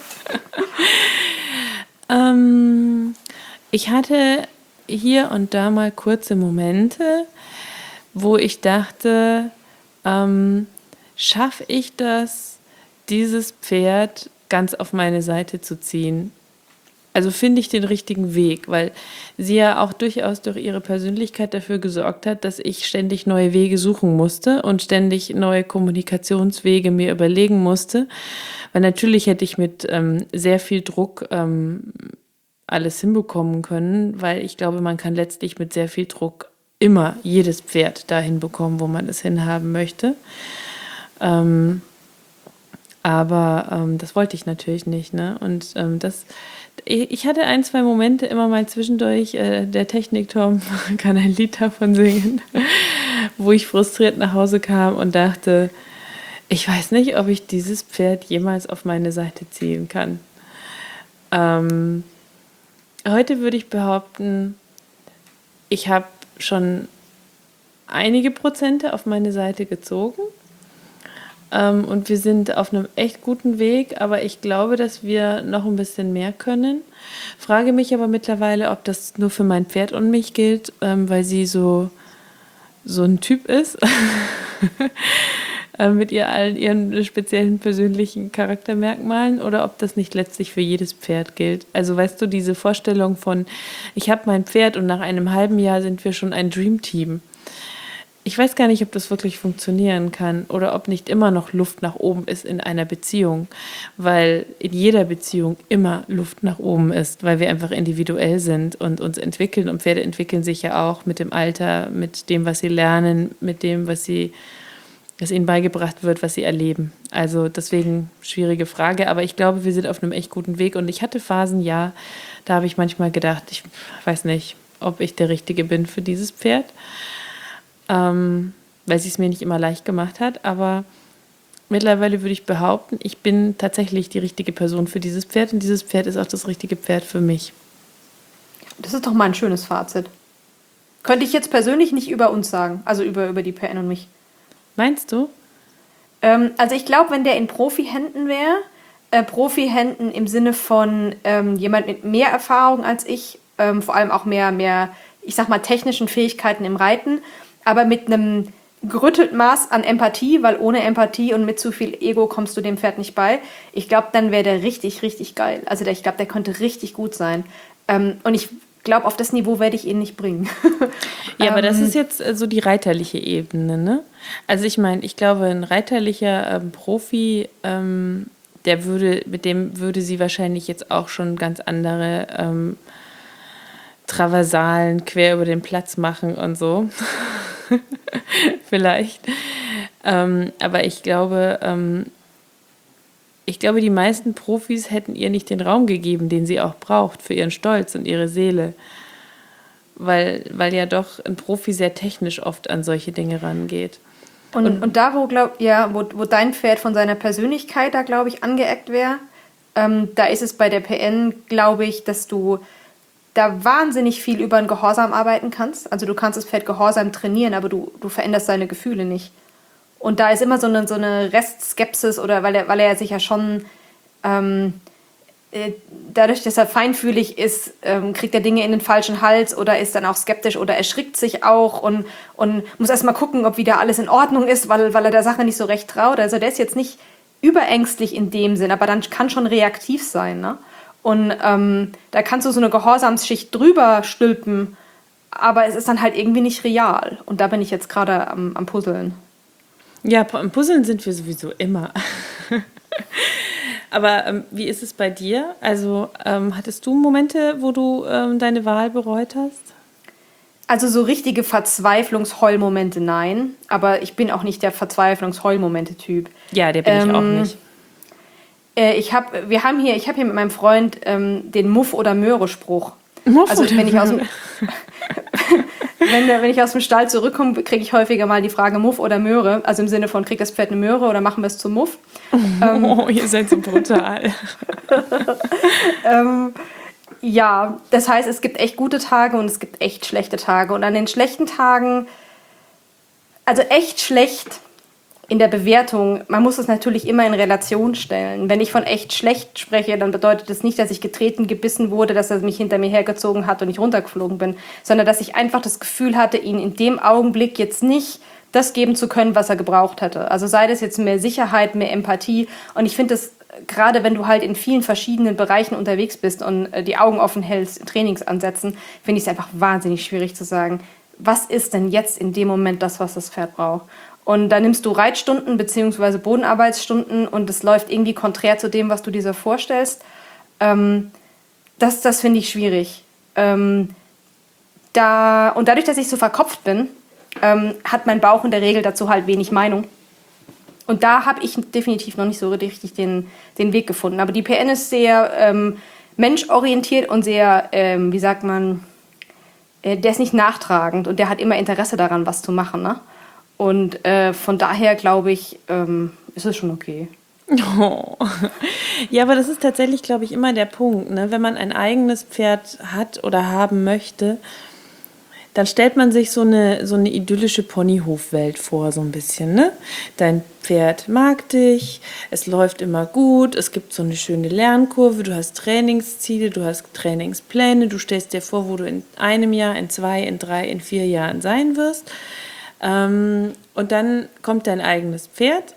[SPEAKER 1] ähm, ich hatte hier und da mal kurze Momente, wo ich dachte, ähm, schaffe ich das, dieses Pferd ganz auf meine Seite zu ziehen? Also finde ich den richtigen Weg, weil sie ja auch durchaus durch ihre Persönlichkeit dafür gesorgt hat, dass ich ständig neue Wege suchen musste und ständig neue Kommunikationswege mir überlegen musste. Weil natürlich hätte ich mit ähm, sehr viel Druck ähm, alles hinbekommen können, weil ich glaube, man kann letztlich mit sehr viel Druck immer jedes Pferd dahin bekommen, wo man es hinhaben möchte. Ähm, aber ähm, das wollte ich natürlich nicht, ne? Und ähm, das ich hatte ein, zwei Momente immer mal zwischendurch, äh, der Technikturm kann ein Lied davon singen, wo ich frustriert nach Hause kam und dachte, ich weiß nicht, ob ich dieses Pferd jemals auf meine Seite ziehen kann. Ähm, heute würde ich behaupten, ich habe schon einige Prozente auf meine Seite gezogen. Ähm, und wir sind auf einem echt guten Weg, aber ich glaube, dass wir noch ein bisschen mehr können. Frage mich aber mittlerweile, ob das nur für mein Pferd und mich gilt, ähm, weil sie so, so ein Typ ist. Mit ihr allen ihren speziellen persönlichen Charaktermerkmalen oder ob das nicht letztlich für jedes Pferd gilt. Also weißt du, diese Vorstellung von, ich habe mein Pferd und nach einem halben Jahr sind wir schon ein Dreamteam. Ich weiß gar nicht, ob das wirklich funktionieren kann oder ob nicht immer noch Luft nach oben ist in einer Beziehung, weil in jeder Beziehung immer Luft nach oben ist, weil wir einfach individuell sind und uns entwickeln und Pferde entwickeln sich ja auch mit dem Alter, mit dem, was sie lernen, mit dem, was sie dass ihnen beigebracht wird, was sie erleben. Also deswegen schwierige Frage, aber ich glaube, wir sind auf einem echt guten Weg und ich hatte Phasen, ja, da habe ich manchmal gedacht, ich weiß nicht, ob ich der Richtige bin für dieses Pferd, ähm, weil sie es mir nicht immer leicht gemacht hat, aber mittlerweile würde ich behaupten, ich bin tatsächlich die richtige Person für dieses Pferd und dieses Pferd ist auch das richtige Pferd für mich.
[SPEAKER 3] Das ist doch mal ein schönes Fazit. Könnte ich jetzt persönlich nicht über uns sagen, also über, über die P N und mich.
[SPEAKER 1] Meinst du?
[SPEAKER 3] Ähm, also ich glaube, wenn der in Profi-Händen wäre, äh, Profi-Händen im Sinne von ähm, jemand mit mehr Erfahrung als ich, ähm, vor allem auch mehr, mehr, ich sag mal, technischen Fähigkeiten im Reiten, aber mit einem gerüttelten Maß an Empathie, weil ohne Empathie und mit zu viel Ego kommst du dem Pferd nicht bei. Ich glaube, dann wäre der richtig, richtig geil. Also der, ich glaube, der könnte richtig gut sein. Ähm, und ich glaube, auf das Niveau werde ich ihn nicht bringen.
[SPEAKER 1] Ja, aber das ist jetzt äh, so die reiterliche Ebene, ne? Also ich meine, ich glaube, ein reiterlicher ähm, Profi, ähm, der würde, mit dem würde sie wahrscheinlich jetzt auch schon ganz andere ähm, Traversalen quer über den Platz machen und so. Vielleicht. Ähm, aber ich glaube, ähm, ich glaube, die meisten Profis hätten ihr nicht den Raum gegeben, den sie auch braucht für ihren Stolz und ihre Seele. Weil, weil ja doch ein Profi sehr technisch oft an solche Dinge rangeht.
[SPEAKER 3] Und, und, und da, wo, glaub, ja, wo, wo dein Pferd von seiner Persönlichkeit da, glaube ich, angeeckt wäre, ähm, da ist es bei der P N, glaube ich, dass du da wahnsinnig viel über ein Gehorsam arbeiten kannst. Also du kannst das Pferd Gehorsam trainieren, aber du, du veränderst seine Gefühle nicht. Und da ist immer so eine, so eine Restskepsis, oder weil er, weil er sich ja schon ähm, äh, dadurch, dass er feinfühlig ist, ähm, kriegt er Dinge in den falschen Hals oder ist dann auch skeptisch oder erschrickt sich auch und, und muss erst mal gucken, ob wieder alles in Ordnung ist, weil, weil er der Sache nicht so recht traut. Also der ist jetzt nicht überängstlich in dem Sinn, aber dann kann schon reaktiv sein, ne? Und ähm, da kannst du so eine Gehorsamsschicht drüber stülpen, aber es ist dann halt irgendwie nicht real. Und da bin ich jetzt gerade am, am Puzzeln.
[SPEAKER 1] Ja, am Puzzeln sind wir sowieso immer. Aber ähm, wie ist es bei dir? Also ähm, hattest du Momente, wo du ähm, deine Wahl bereut hast?
[SPEAKER 3] Also so richtige Verzweiflungsheulmomente, nein. Aber ich bin auch nicht der Verzweiflungsheulmomente-Typ.
[SPEAKER 1] Ja, der bin ähm, ich auch nicht.
[SPEAKER 3] Äh, ich habe, wir haben hier, ich habe hier mit meinem Freund ähm, den Muff- oder Möhre-Spruch.
[SPEAKER 1] Muff
[SPEAKER 3] also
[SPEAKER 1] oder
[SPEAKER 3] wenn ich aus dem,
[SPEAKER 1] Möhre?
[SPEAKER 3] wenn, wenn ich aus dem Stall zurückkomme, kriege ich häufiger mal die Frage Muff oder Möhre. Also im Sinne von, kriegt das Pferd eine Möhre oder machen wir es zum Muff?
[SPEAKER 1] Oh, ähm, ihr seid so brutal.
[SPEAKER 3] ähm, ja, das heißt, es gibt echt gute Tage und es gibt echt schlechte Tage. Und an den schlechten Tagen, also echt schlecht in der Bewertung, man muss es natürlich immer in Relation stellen. Wenn ich von echt schlecht spreche, dann bedeutet das nicht, dass ich getreten, gebissen wurde, dass er mich hinter mir hergezogen hat und ich runtergeflogen bin, sondern dass ich einfach das Gefühl hatte, ihn in dem Augenblick jetzt nicht das geben zu können, was er gebraucht hätte. Also sei das jetzt mehr Sicherheit, mehr Empathie. Und ich finde das, gerade wenn du halt in vielen verschiedenen Bereichen unterwegs bist und die Augen offen hältst in Trainingsansätzen, finde ich es einfach wahnsinnig schwierig zu sagen, was ist denn jetzt in dem Moment das, was das Pferd braucht. Und da nimmst du Reitstunden bzw. Bodenarbeitsstunden und es läuft irgendwie konträr zu dem, was du dir so vorstellst. Ähm, das das finde ich schwierig. Ähm, da, und dadurch, dass ich so verkopft bin, ähm, hat mein Bauch in der Regel dazu halt wenig Meinung. Und da habe ich definitiv noch nicht so richtig den, den Weg gefunden. Aber die P N ist sehr ähm, menschorientiert und sehr, ähm, wie sagt man, äh, der ist nicht nachtragend und der hat immer Interesse daran, was zu machen, ne? Und äh, von daher, glaube ich, ähm, ist es schon okay.
[SPEAKER 1] Oh. Ja, aber das ist tatsächlich, glaube ich, immer der Punkt, ne? Wenn man ein eigenes Pferd hat oder haben möchte, dann stellt man sich so eine, so eine idyllische Ponyhofwelt vor, so ein bisschen, ne? Dein Pferd mag dich, es läuft immer gut, es gibt so eine schöne Lernkurve, du hast Trainingsziele, du hast Trainingspläne, du stellst dir vor, wo du in einem Jahr, in zwei, in drei, in vier Jahren sein wirst. Ähm, und dann kommt dein eigenes Pferd.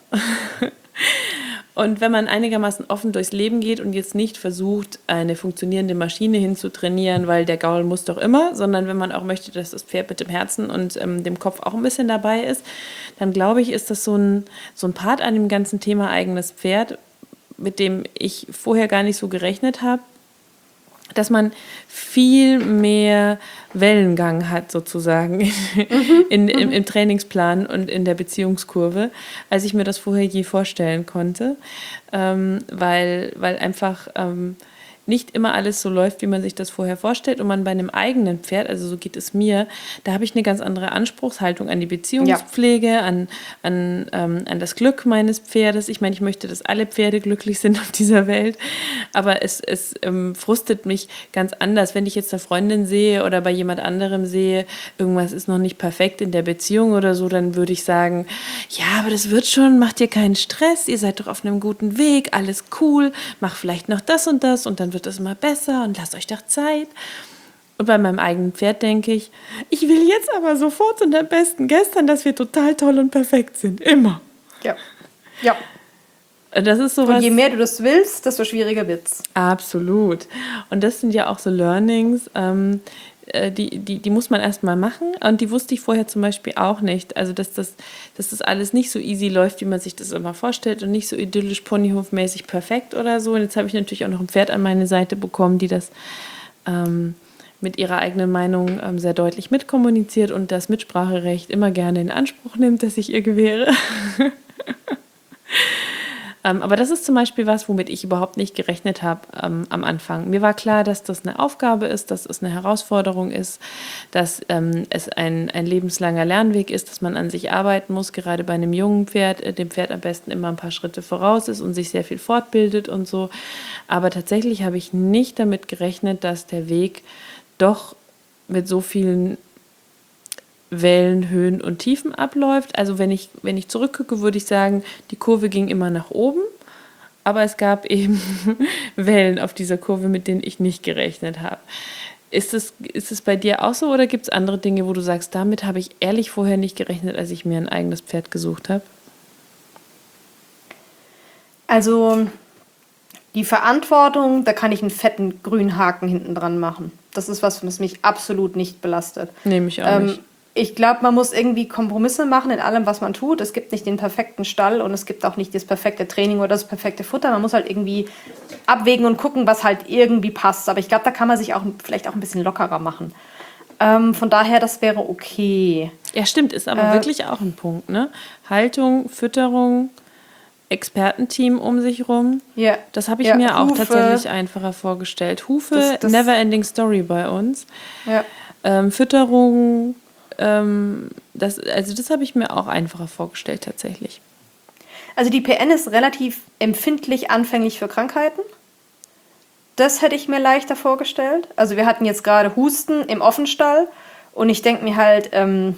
[SPEAKER 1] Und wenn man einigermaßen offen durchs Leben geht und jetzt nicht versucht, eine funktionierende Maschine hinzutrainieren, weil der Gaul muss doch immer, sondern wenn man auch möchte, dass das Pferd mit dem Herzen und ähm, dem Kopf auch ein bisschen dabei ist, dann glaube ich, ist das so ein, so ein Part an dem ganzen Thema eigenes Pferd, mit dem ich vorher gar nicht so gerechnet habe, dass man viel mehr Wellengang hat sozusagen mhm, in, im, im Trainingsplan und in der Beziehungskurve, als ich mir das vorher je vorstellen konnte, ähm, weil, weil einfach ähm, nicht immer alles so läuft, wie man sich das vorher vorstellt und man bei einem eigenen Pferd, also so geht es mir, da habe ich eine ganz andere Anspruchshaltung an die Beziehungspflege, ja. an, an, ähm, an das Glück meines Pferdes. Ich meine, ich möchte, dass alle Pferde glücklich sind auf dieser Welt, aber es, es ähm, frustet mich ganz anders, wenn ich jetzt eine Freundin sehe oder bei jemand anderem sehe, irgendwas ist noch nicht perfekt in der Beziehung oder so, dann würde ich sagen, ja, aber das wird schon, macht dir keinen Stress, ihr seid doch auf einem guten Weg, alles cool, mach vielleicht noch das und das und dann wird es immer besser und lasst euch doch Zeit. Und bei meinem eigenen Pferd denke ich, ich will jetzt aber sofort und am besten gestern, dass wir total toll und perfekt sind. Immer.
[SPEAKER 3] Ja. Ja.
[SPEAKER 1] Das ist sowas.
[SPEAKER 3] Und je mehr du das willst, desto schwieriger wird's.
[SPEAKER 1] Absolut. Und das sind ja auch so Learnings, ähm, die, die, die muss man erstmal machen. Und die wusste ich vorher zum Beispiel auch nicht. Also, dass das, dass das alles nicht so easy läuft, wie man sich das immer vorstellt und nicht so idyllisch ponyhofmäßig perfekt oder so. Und jetzt habe ich natürlich auch noch ein Pferd an meine Seite bekommen, die das ähm, mit ihrer eigenen Meinung ähm, sehr deutlich mitkommuniziert und das Mitspracherecht immer gerne in Anspruch nimmt, dass ich ihr gewähre. Ähm, aber das ist zum Beispiel was, womit ich überhaupt nicht gerechnet habe ähm, am Anfang. Mir war klar, dass das eine Aufgabe ist, dass es eine Herausforderung ist, dass ähm, es ein, ein lebenslanger Lernweg ist, dass man an sich arbeiten muss, gerade bei einem jungen Pferd, äh, dem Pferd am besten immer ein paar Schritte voraus ist und sich sehr viel fortbildet und so. Aber tatsächlich habe ich nicht damit gerechnet, dass der Weg doch mit so vielen Wellen, Höhen und Tiefen abläuft. Also wenn ich, wenn ich zurückgucke, würde ich sagen, die Kurve ging immer nach oben, aber es gab eben Wellen auf dieser Kurve, mit denen ich nicht gerechnet habe. Ist es, ist es bei dir auch so oder gibt es andere Dinge, wo du sagst, damit habe ich ehrlich vorher nicht gerechnet, als ich mir ein eigenes Pferd gesucht habe?
[SPEAKER 3] Also die Verantwortung, da kann ich einen fetten grünen Haken hinten dran machen. Das ist was, was mich absolut nicht belastet.
[SPEAKER 1] Nehme ich auch
[SPEAKER 3] ähm,
[SPEAKER 1] nicht.
[SPEAKER 3] Ich glaube, man muss irgendwie Kompromisse machen in allem, was man tut. Es gibt nicht den perfekten Stall und es gibt auch nicht das perfekte Training oder das perfekte Futter. Man muss halt irgendwie abwägen und gucken, was halt irgendwie passt. Aber ich glaube, da kann man sich auch vielleicht auch ein bisschen lockerer machen. Ähm, von daher, das wäre okay.
[SPEAKER 1] Ja, stimmt, ist aber äh, wirklich auch ein Punkt, ne? Haltung, Fütterung, Expertenteam um sich rum.
[SPEAKER 3] Ja.
[SPEAKER 1] Das habe ich
[SPEAKER 3] ja,
[SPEAKER 1] mir
[SPEAKER 3] Hufe.
[SPEAKER 1] auch tatsächlich einfacher vorgestellt. Hufe,
[SPEAKER 3] das, das,
[SPEAKER 1] never-ending story bei uns.
[SPEAKER 3] Ja.
[SPEAKER 1] Ähm, Fütterung, ähm, das, also das habe ich mir auch einfacher vorgestellt tatsächlich.
[SPEAKER 3] Also die P N ist relativ empfindlich anfänglich für Krankheiten. Das hätte ich mir leichter vorgestellt. Also wir hatten jetzt gerade Husten im Offenstall und ich denke mir halt, ähm,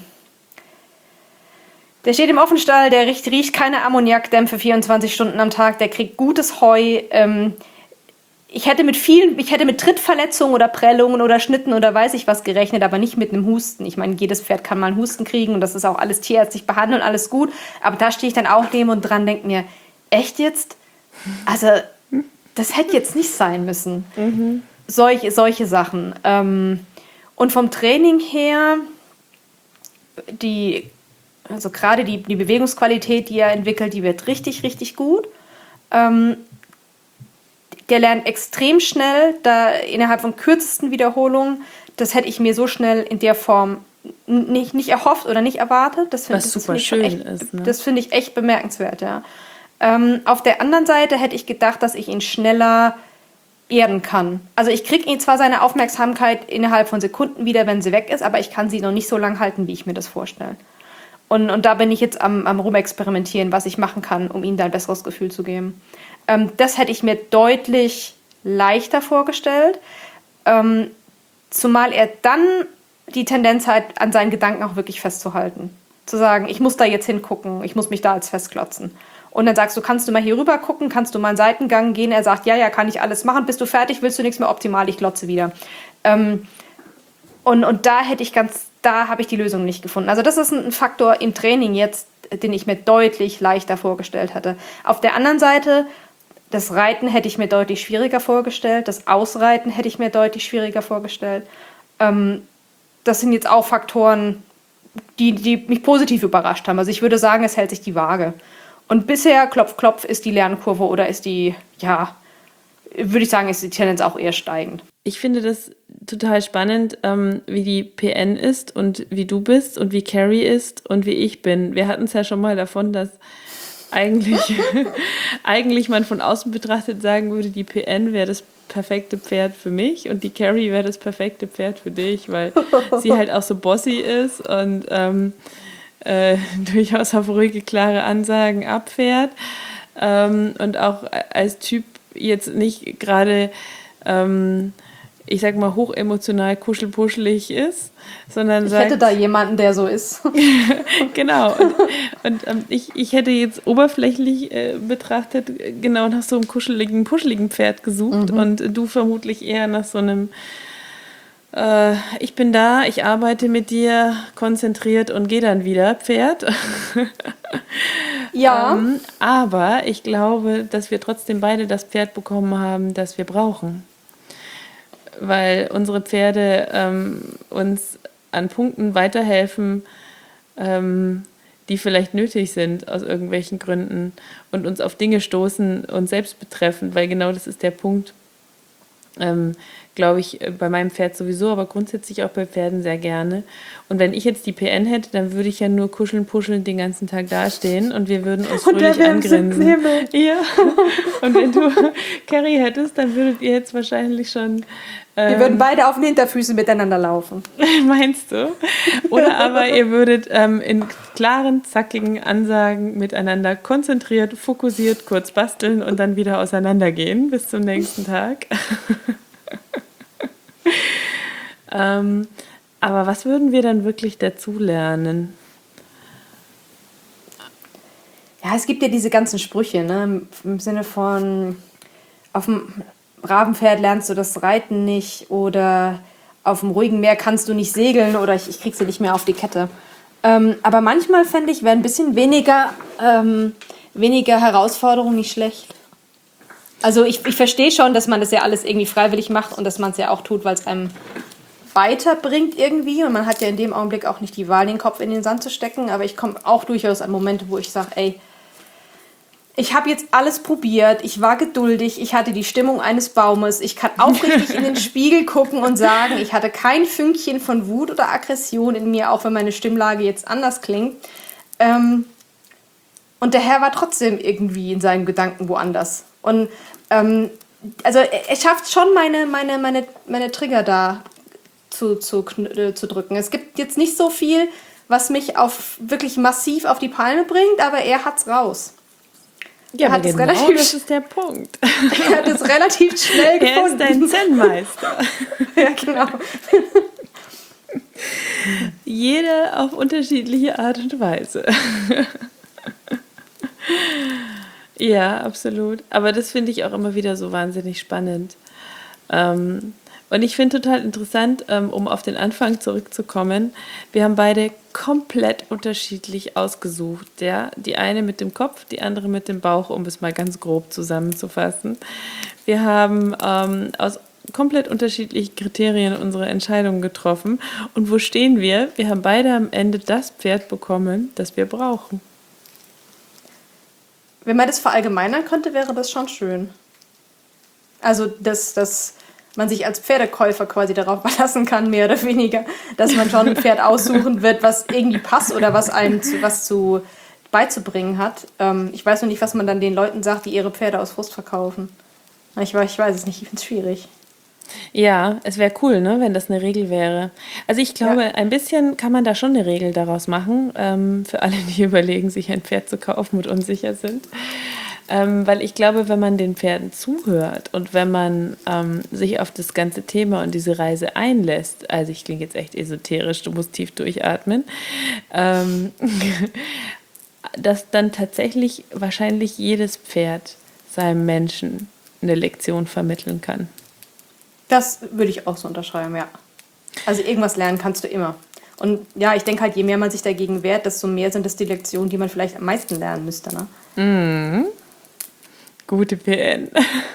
[SPEAKER 3] der steht im Offenstall, der riecht, riecht keine Ammoniakdämpfe vierundzwanzig Stunden am Tag, der kriegt gutes Heu. Ähm, ich hätte mit vielen, ich hätte mit Trittverletzungen oder Prellungen oder Schnitten oder weiß ich was gerechnet, aber nicht mit einem Husten. Ich meine, jedes Pferd kann mal einen Husten kriegen und das ist auch alles tierärztlich behandelt und alles gut. Aber da stehe ich dann auch neben und dran, denke mir, echt jetzt? Also, das hätte jetzt nicht sein müssen. Mhm. Solche, solche Sachen. Ähm, und vom Training her, die, also gerade die, die Bewegungsqualität, die er entwickelt, die wird richtig, richtig gut. Ähm, der lernt extrem schnell, da innerhalb von kürzesten Wiederholungen. Das hätte ich mir so schnell in der Form nicht, nicht erhofft oder nicht erwartet. Das find,
[SPEAKER 1] Was
[SPEAKER 3] das
[SPEAKER 1] super schön
[SPEAKER 3] echt,
[SPEAKER 1] ist. Ne?
[SPEAKER 3] Das finde ich echt bemerkenswert, ja. Ähm, auf der anderen Seite hätte ich gedacht, dass ich ihn schneller erden kann. Also ich kriege ihn zwar seine Aufmerksamkeit innerhalb von Sekunden wieder, wenn sie weg ist, aber ich kann sie noch nicht so lang halten, wie ich mir das vorstelle. Und, und da bin ich jetzt am, am rumexperimentieren, was ich machen kann, um ihm da ein besseres Gefühl zu geben. Ähm, das hätte ich mir deutlich leichter vorgestellt. Ähm, zumal er dann die Tendenz halt, an seinen Gedanken auch wirklich festzuhalten. Zu sagen, ich muss da jetzt hingucken, ich muss mich da als festklotzen. Und dann sagst du, kannst du mal hier rüber gucken, kannst du mal einen Seitengang gehen? Er sagt, ja, ja, kann ich alles machen. Bist du fertig, willst du nichts mehr? Optimal, ich glotze wieder. Ähm, und, und da hätte ich ganz, da habe ich die Lösung nicht gefunden. Also das ist ein Faktor im Training jetzt, den ich mir deutlich leichter vorgestellt hatte. Auf der anderen Seite, das Reiten hätte ich mir deutlich schwieriger vorgestellt, das Ausreiten hätte ich mir deutlich schwieriger vorgestellt. Ähm, das sind jetzt auch Faktoren, die, die mich positiv überrascht haben. Also ich würde sagen, es hält sich die Waage. Und bisher, klopf, klopf, ist die Lernkurve oder ist die, ja, würde ich sagen, ist die Tendenz auch eher steigend.
[SPEAKER 1] Ich finde das total spannend, ähm, wie die P N ist und wie du bist und wie Carrie ist und wie ich bin. Wir hatten es ja schon mal davon, dass eigentlich, eigentlich man von außen betrachtet sagen würde, die P N wäre das perfekte Pferd für mich und die Carrie wäre das perfekte Pferd für dich, weil sie halt auch so bossy ist und ähm, äh, durchaus auf ruhige, klare Ansagen abfährt ähm, und auch als Typ jetzt nicht gerade, ähm, ich sag mal, hochemotional kuschelpuschelig ist, sondern
[SPEAKER 3] ich
[SPEAKER 1] sagt...
[SPEAKER 3] Ich hätte da jemanden, der so ist.
[SPEAKER 1] Genau. Und, und ähm, ich, ich hätte jetzt oberflächlich äh, betrachtet genau nach so einem kuscheligen, puscheligen Pferd gesucht mhm. und du vermutlich eher nach so einem äh, ich bin da, ich arbeite mit dir, konzentriert und gehe dann wieder Pferd.
[SPEAKER 3] Ja.
[SPEAKER 1] ähm, aber ich glaube, dass wir trotzdem beide das Pferd bekommen haben, das wir brauchen. Weil unsere Pferde ähm, uns an Punkten weiterhelfen, ähm, die vielleicht nötig sind aus irgendwelchen Gründen und uns auf Dinge stoßen, uns selbst betreffen, weil genau das ist der Punkt, ähm, glaube ich, bei meinem Pferd sowieso, aber grundsätzlich auch bei Pferden sehr gerne. Und wenn ich jetzt die P N hätte, dann würde ich ja nur kuscheln, puscheln den ganzen Tag dastehen und wir würden uns fröhlich angrinsen. Ja. Und wenn du Carrie hättest, dann würdet ihr jetzt wahrscheinlich schon... Ähm,
[SPEAKER 3] wir würden beide auf den Hinterfüßen miteinander laufen.
[SPEAKER 1] Meinst du? Oder aber ihr würdet ähm, in klaren, zackigen Ansagen miteinander konzentriert, fokussiert, kurz basteln und dann wieder auseinandergehen bis zum nächsten Tag. ähm, aber was würden wir dann wirklich dazulernen?
[SPEAKER 3] Ja, es gibt ja diese ganzen Sprüche, ne? Im Sinne von auf dem Rabenpferd lernst du das Reiten nicht oder auf dem ruhigen Meer kannst du nicht segeln oder ich, ich krieg sie nicht mehr auf die Kette. Ähm, aber manchmal fände ich, wäre ein bisschen weniger, ähm, weniger Herausforderung nicht schlecht. Also ich, ich verstehe schon, dass man das ja alles irgendwie freiwillig macht und dass man es ja auch tut, weil es einem weiterbringt irgendwie und man hat ja in dem Augenblick auch nicht die Wahl, den Kopf in den Sand zu stecken, aber ich komme auch durchaus an Momente, wo ich sage, ey, ich habe jetzt alles probiert, ich war geduldig, ich hatte die Stimmung eines Baumes, ich kann aufrichtig in den Spiegel gucken und sagen, ich hatte kein Fünkchen von Wut oder Aggression in mir, auch wenn meine Stimmlage jetzt anders klingt. Ähm, und der Herr war trotzdem irgendwie in seinen Gedanken woanders. Und ähm, also er, er schafft schon meine, meine, meine, meine Trigger da zu, zu, äh, zu drücken. Es gibt jetzt nicht so viel, was mich auf wirklich massiv auf die Palme bringt, aber er hat's raus.
[SPEAKER 1] Ja,
[SPEAKER 3] er
[SPEAKER 1] aber
[SPEAKER 3] hat
[SPEAKER 1] genau
[SPEAKER 3] relativ,
[SPEAKER 1] das ist der Punkt.
[SPEAKER 3] Er hat es relativ schnell gefunden.
[SPEAKER 1] Er ist ein Zen-Meister.
[SPEAKER 3] Ja, genau.
[SPEAKER 1] Jeder auf unterschiedliche Art und Weise. Ja, absolut. Aber das finde ich auch immer wieder so wahnsinnig spannend. Ähm, und ich finde total interessant, ähm, um auf den Anfang zurückzukommen, wir haben beide komplett unterschiedlich ausgesucht. Ja? Die eine mit dem Kopf, die andere mit dem Bauch, um es mal ganz grob zusammenzufassen. Wir haben ähm, aus komplett unterschiedlichen Kriterien unsere Entscheidungen getroffen. Und wo stehen wir? Wir haben beide am Ende das Pferd bekommen, das wir brauchen.
[SPEAKER 3] Wenn man das verallgemeinern könnte, wäre das schon schön. Also, dass, dass man sich als Pferdekäufer quasi darauf verlassen kann, mehr oder weniger, dass man schon ein Pferd aussuchen wird, was irgendwie passt oder was einem zu, was zu beizubringen hat. Ähm, ich weiß noch nicht, was man dann den Leuten sagt, die ihre Pferde aus Frust verkaufen. Ich, ich weiß es nicht, ich finde es schwierig.
[SPEAKER 1] Ja, es wäre cool, ne, wenn das eine Regel wäre. Also ich glaube, ja. ein bisschen kann man da schon eine Regel daraus machen, ähm, für alle, die überlegen, sich ein Pferd zu kaufen und unsicher sind. Ähm, weil ich glaube, wenn man den Pferden zuhört und wenn man ähm, sich auf das ganze Thema und diese Reise einlässt, also ich klinge jetzt echt esoterisch, du musst tief durchatmen, ähm, dass dann tatsächlich wahrscheinlich jedes Pferd seinem Menschen eine Lektion vermitteln kann.
[SPEAKER 3] Das würde ich auch so unterschreiben, ja. Also irgendwas lernen kannst du immer. Und ja, ich denke halt, je mehr man sich dagegen wehrt, desto mehr sind es die Lektionen, die man vielleicht am meisten lernen müsste, ne?
[SPEAKER 1] Mhm. Gute P N.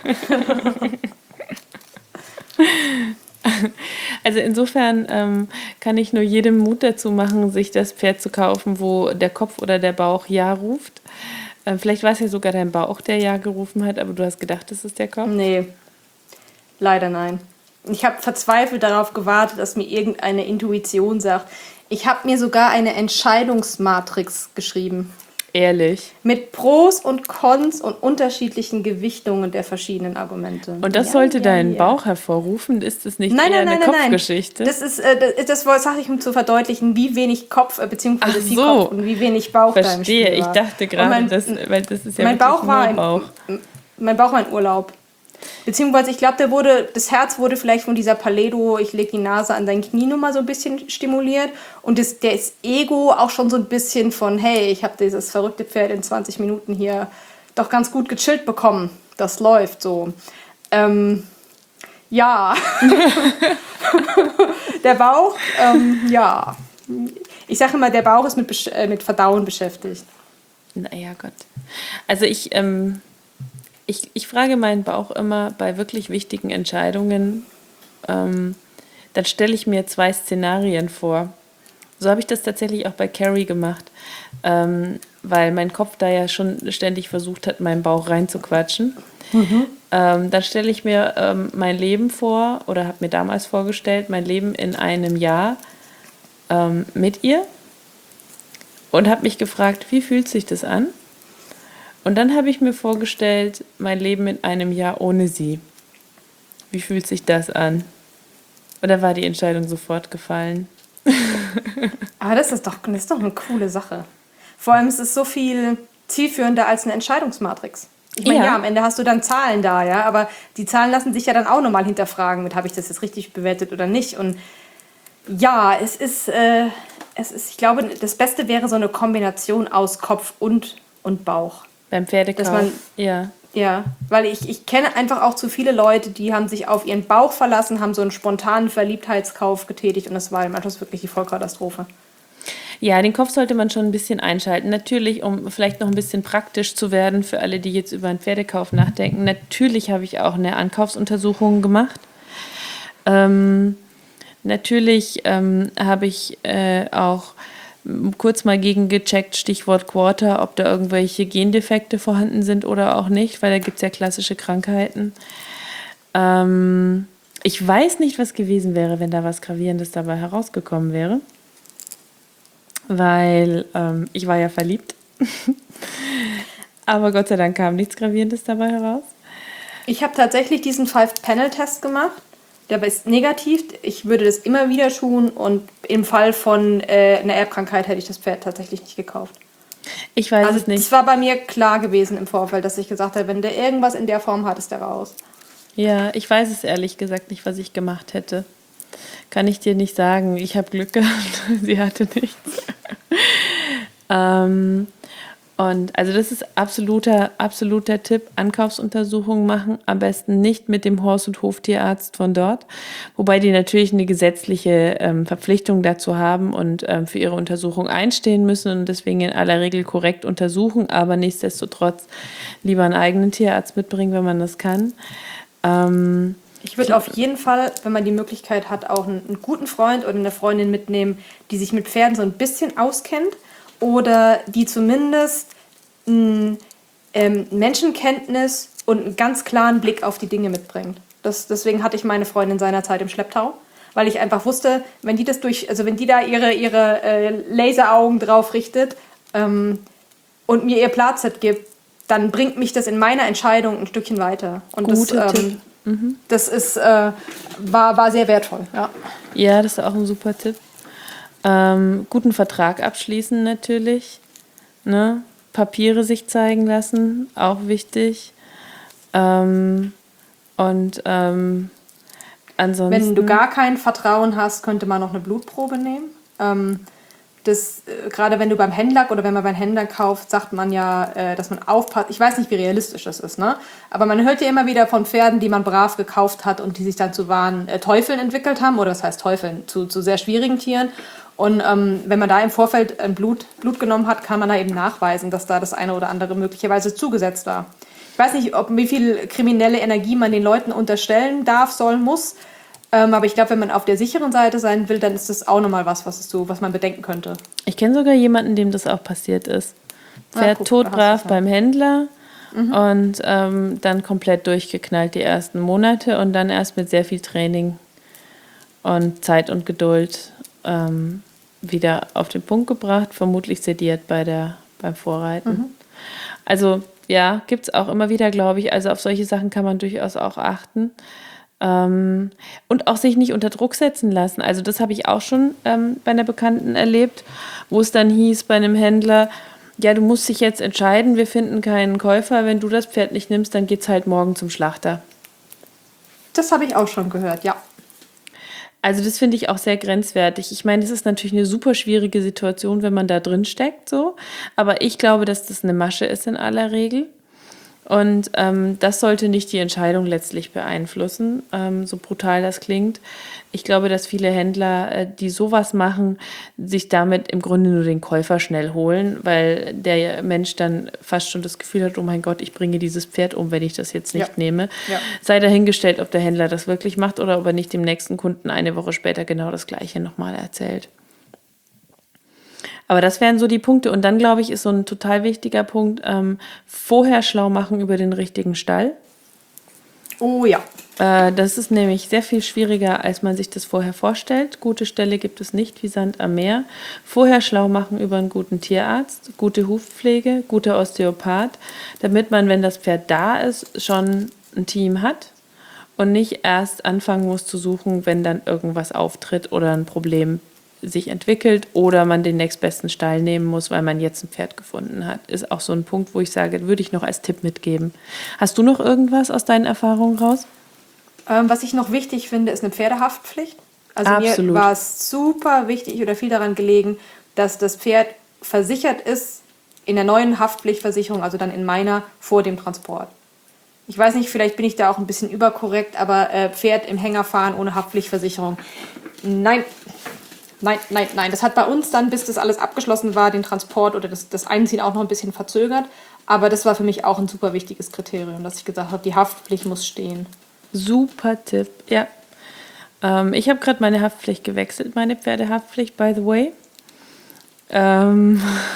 [SPEAKER 1] Also insofern ähm, kann ich nur jedem Mut dazu machen, sich das Pferd zu kaufen, wo der Kopf oder der Bauch Ja ruft. Ähm, vielleicht war es ja sogar dein Bauch, der Ja gerufen hat, aber du hast gedacht, das ist der Kopf?
[SPEAKER 3] Nee, leider nein. Ich habe verzweifelt darauf gewartet, dass mir irgendeine Intuition sagt. Ich habe mir sogar eine Entscheidungsmatrix geschrieben.
[SPEAKER 1] Ehrlich.
[SPEAKER 3] Mit Pros und Cons und unterschiedlichen Gewichtungen der verschiedenen Argumente.
[SPEAKER 1] Und das
[SPEAKER 3] ja,
[SPEAKER 1] sollte
[SPEAKER 3] ja,
[SPEAKER 1] deinen
[SPEAKER 3] ja.
[SPEAKER 1] Bauch hervorrufen? Ist das nicht
[SPEAKER 3] nein,
[SPEAKER 1] eher
[SPEAKER 3] nein,
[SPEAKER 1] eine
[SPEAKER 3] nein,
[SPEAKER 1] Kopfgeschichte?
[SPEAKER 3] Nein. Das ist, äh, das, das sage ich, um zu verdeutlichen, wie wenig Kopf, äh, beziehungsweise
[SPEAKER 1] Ach
[SPEAKER 3] viel
[SPEAKER 1] so.
[SPEAKER 3] Kopf und wie wenig Bauch da im
[SPEAKER 1] Verstehe,
[SPEAKER 3] Spiel
[SPEAKER 1] ich
[SPEAKER 3] war.
[SPEAKER 1] dachte gerade,
[SPEAKER 3] mein,
[SPEAKER 1] das, weil das ist ja
[SPEAKER 3] mein
[SPEAKER 1] wirklich
[SPEAKER 3] Bauch war
[SPEAKER 1] nur
[SPEAKER 3] ein,
[SPEAKER 1] Bauch.
[SPEAKER 3] Mein Bauch war in Urlaub. Beziehungsweise, ich glaube, der wurde, das Herz wurde vielleicht von dieser Paledo, ich lege die Nase an dein Knie nochmal so ein bisschen stimuliert. Und das, das Ego auch schon so ein bisschen von, hey, ich habe dieses verrückte Pferd in zwanzig Minuten hier doch ganz gut gechillt bekommen. Das läuft so. Ähm, ja. Der Bauch, ähm, ja. Ich sage immer, der Bauch ist mit, Besch- äh, mit Verdauen beschäftigt.
[SPEAKER 1] Naja, Gott. Also ich, ähm, ich, ich frage meinen Bauch immer bei wirklich wichtigen Entscheidungen, ähm, dann stelle ich mir zwei Szenarien vor. So habe ich das tatsächlich auch bei Carrie gemacht, ähm, weil mein Kopf da ja schon ständig versucht hat, meinen Bauch reinzuquatschen. Mhm. Ähm, dann stelle ich mir ähm, mein Leben vor oder habe mir damals vorgestellt, mein Leben in einem Jahr ähm, mit ihr und habe mich gefragt, wie fühlt sich das an? Und dann habe ich mir vorgestellt, mein Leben in einem Jahr ohne sie. Wie fühlt sich das an? Und da war die Entscheidung sofort gefallen.
[SPEAKER 3] Aber das ist doch, das ist doch eine coole Sache. Vor allem ist es so viel zielführender als eine Entscheidungsmatrix. Ich meine,
[SPEAKER 1] Ja.
[SPEAKER 3] ja, am Ende hast du dann Zahlen da, ja, aber die Zahlen lassen sich ja dann auch nochmal hinterfragen, mit habe ich das jetzt richtig bewertet oder nicht. Und ja, es ist, äh, es ist, ich glaube, das Beste wäre so eine Kombination aus Kopf und, und Bauch.
[SPEAKER 1] Beim Pferdekauf,
[SPEAKER 3] Dass man-
[SPEAKER 1] ja.
[SPEAKER 3] Ja, weil ich, ich kenne einfach auch zu viele Leute, die haben sich auf ihren Bauch verlassen, haben so einen spontanen Verliebtheitskauf getätigt und das war im Anschluss wirklich die Vollkatastrophe.
[SPEAKER 1] Ja, den Kopf sollte man schon ein bisschen einschalten. Natürlich, um vielleicht noch ein bisschen praktisch zu werden für alle, die jetzt über einen Pferdekauf nachdenken. Natürlich habe ich auch eine Ankaufsuntersuchung gemacht. Ähm, natürlich ähm, habe ich äh, auch kurz mal gegengecheckt, Stichwort Quarter, ob da irgendwelche Gendefekte vorhanden sind oder auch nicht, weil da gibt es ja klassische Krankheiten. Ähm, ich weiß nicht, was gewesen wäre, wenn da was Gravierendes dabei herausgekommen wäre, weil ähm, ich war ja verliebt. Aber Gott sei Dank kam nichts Gravierendes dabei heraus.
[SPEAKER 3] Ich habe tatsächlich diesen Five-Panel-Test gemacht. Der ist negativ. Ich würde das immer wieder tun und im Fall von äh, einer Erbkrankheit hätte ich das Pferd tatsächlich nicht gekauft.
[SPEAKER 1] Ich weiß
[SPEAKER 3] Also
[SPEAKER 1] es nicht.
[SPEAKER 3] es war bei mir klar gewesen im Vorfeld, dass ich gesagt habe, wenn der irgendwas in der Form hat, ist der raus.
[SPEAKER 1] Ja, ich weiß es ehrlich gesagt nicht, was ich gemacht hätte. Kann ich dir nicht sagen. Ich habe Glück gehabt. Sie hatte nichts. ähm, und also das ist absoluter, absoluter Tipp. Ankaufsuntersuchungen machen. Am besten nicht mit dem Horst- und Hoftierarzt von dort. Wobei die natürlich eine gesetzliche ähm, Verpflichtung dazu haben und ähm, für ihre Untersuchung einstehen müssen und deswegen in aller Regel korrekt untersuchen. Aber nichtsdestotrotz lieber einen eigenen Tierarzt mitbringen, wenn man das kann. Ähm,
[SPEAKER 3] Ich würde auf jeden Fall, wenn man die Möglichkeit hat, auch einen, einen guten Freund oder eine Freundin mitnehmen, die sich mit Pferden so ein bisschen auskennt oder die zumindest ein, ähm, Menschenkenntnis und einen ganz klaren Blick auf die Dinge mitbringt. Das, deswegen hatte ich meine Freundin seinerzeit im Schlepptau, weil ich einfach wusste, wenn die das durch, also wenn die da ihre, ihre äh, Laseraugen drauf richtet ähm, und mir ihr Platset gibt, dann bringt mich das in meiner Entscheidung ein Stückchen weiter. Und
[SPEAKER 1] Guter
[SPEAKER 3] das, ähm, Mhm. Das ist, äh, war, war sehr wertvoll. Ja,
[SPEAKER 1] ja, das ist auch ein super Tipp. Ähm, guten Vertrag abschließen natürlich. Ne? Papiere sich zeigen lassen, auch wichtig. Ähm, und ähm, ansonsten...
[SPEAKER 3] Wenn du gar kein Vertrauen hast, könnte man noch eine Blutprobe nehmen. Ähm, das, äh, gerade wenn du beim Händler oder wenn man beim Händler kauft, sagt man ja, äh, dass man aufpasst. Ich weiß nicht, wie realistisch das ist, ne? Aber man hört ja immer wieder von Pferden, die man brav gekauft hat und die sich dann zu wahren äh, Teufeln entwickelt haben. Oder das heißt Teufeln, zu, zu sehr schwierigen Tieren. Und ähm, wenn man da im Vorfeld ein Blut, Blut genommen hat, kann man da eben nachweisen, dass da das eine oder andere möglicherweise zugesetzt war. Ich weiß nicht, ob wie viel kriminelle Energie man den Leuten unterstellen darf, soll, muss. Ähm, aber ich glaube, wenn man auf der sicheren Seite sein will, dann ist das auch nochmal was, was, ist so, was man bedenken könnte.
[SPEAKER 1] Ich kenne sogar jemanden, dem das auch passiert ist. Pferd ah, todbrav beim Händler mhm. und ähm, dann komplett durchgeknallt die ersten Monate und dann erst mit sehr viel Training und Zeit und Geduld ähm, wieder auf den Punkt gebracht, vermutlich sediert bei der, beim Vorreiten. Mhm. Also ja, gibt es auch immer wieder, glaube ich. Also auf solche Sachen kann man durchaus auch achten. Ähm, und auch sich nicht unter Druck setzen lassen. Also das habe ich auch schon ähm, bei einer Bekannten erlebt, wo es dann hieß bei einem Händler, ja, du musst dich jetzt entscheiden, wir finden keinen Käufer. Wenn du das Pferd nicht nimmst, dann geht's halt morgen zum Schlachter.
[SPEAKER 3] Das habe ich auch schon gehört, ja.
[SPEAKER 1] Also das finde ich auch sehr grenzwertig. Ich meine, es ist natürlich eine super schwierige Situation, wenn man da drin steckt, so. Aber ich glaube, dass das eine Masche ist in aller Regel. Und ähm, das sollte nicht die Entscheidung letztlich beeinflussen, ähm, so brutal das klingt. Ich glaube, dass viele Händler, äh, die sowas machen, sich damit im Grunde nur den Käufer schnell holen, weil der Mensch dann fast schon das Gefühl hat, oh mein Gott, ich bringe dieses Pferd um, wenn ich das jetzt nicht ja. nehme. Ja. Sei dahingestellt, ob der Händler das wirklich macht oder ob er nicht dem nächsten Kunden eine Woche später genau das Gleiche nochmal erzählt. Aber das wären so die Punkte. Und dann, glaube ich, ist so ein total wichtiger Punkt, ähm, vorher schlau machen über den richtigen Stall.
[SPEAKER 3] Oh ja.
[SPEAKER 1] Äh, das ist nämlich sehr viel schwieriger, als man sich das vorher vorstellt. Gute Ställe gibt es nicht wie Sand am Meer. Vorher schlau machen über einen guten Tierarzt, gute Hufpflege, guter Osteopath, damit man, wenn das Pferd da ist, schon ein Team hat und nicht erst anfangen muss zu suchen, wenn dann irgendwas auftritt oder ein Problem sich entwickelt oder man den nächstbesten Stall nehmen muss, weil man jetzt ein Pferd gefunden hat. Ist auch so ein Punkt, wo ich sage, würde ich noch als Tipp mitgeben. Hast du noch irgendwas aus deinen Erfahrungen raus?
[SPEAKER 3] Ähm, was ich noch wichtig finde, ist eine Pferdehaftpflicht. Also
[SPEAKER 1] Absolut.
[SPEAKER 3] Mir war es super wichtig oder viel daran gelegen, dass das Pferd versichert ist in der neuen Haftpflichtversicherung, also dann in meiner, vor dem Transport. Ich weiß nicht, vielleicht bin ich da auch ein bisschen überkorrekt, aber äh, Pferd im Hänger fahren ohne Haftpflichtversicherung, nein. Nein, nein, nein. Das hat bei uns dann, bis das alles abgeschlossen war, den Transport oder das, das Einziehen auch noch ein bisschen verzögert. Aber das war für mich auch ein super wichtiges Kriterium, dass ich gesagt habe, die Haftpflicht muss stehen.
[SPEAKER 1] Super Tipp, ja. Ähm, ich habe gerade meine Haftpflicht gewechselt, meine Pferdehaftpflicht, by the way. Ähm,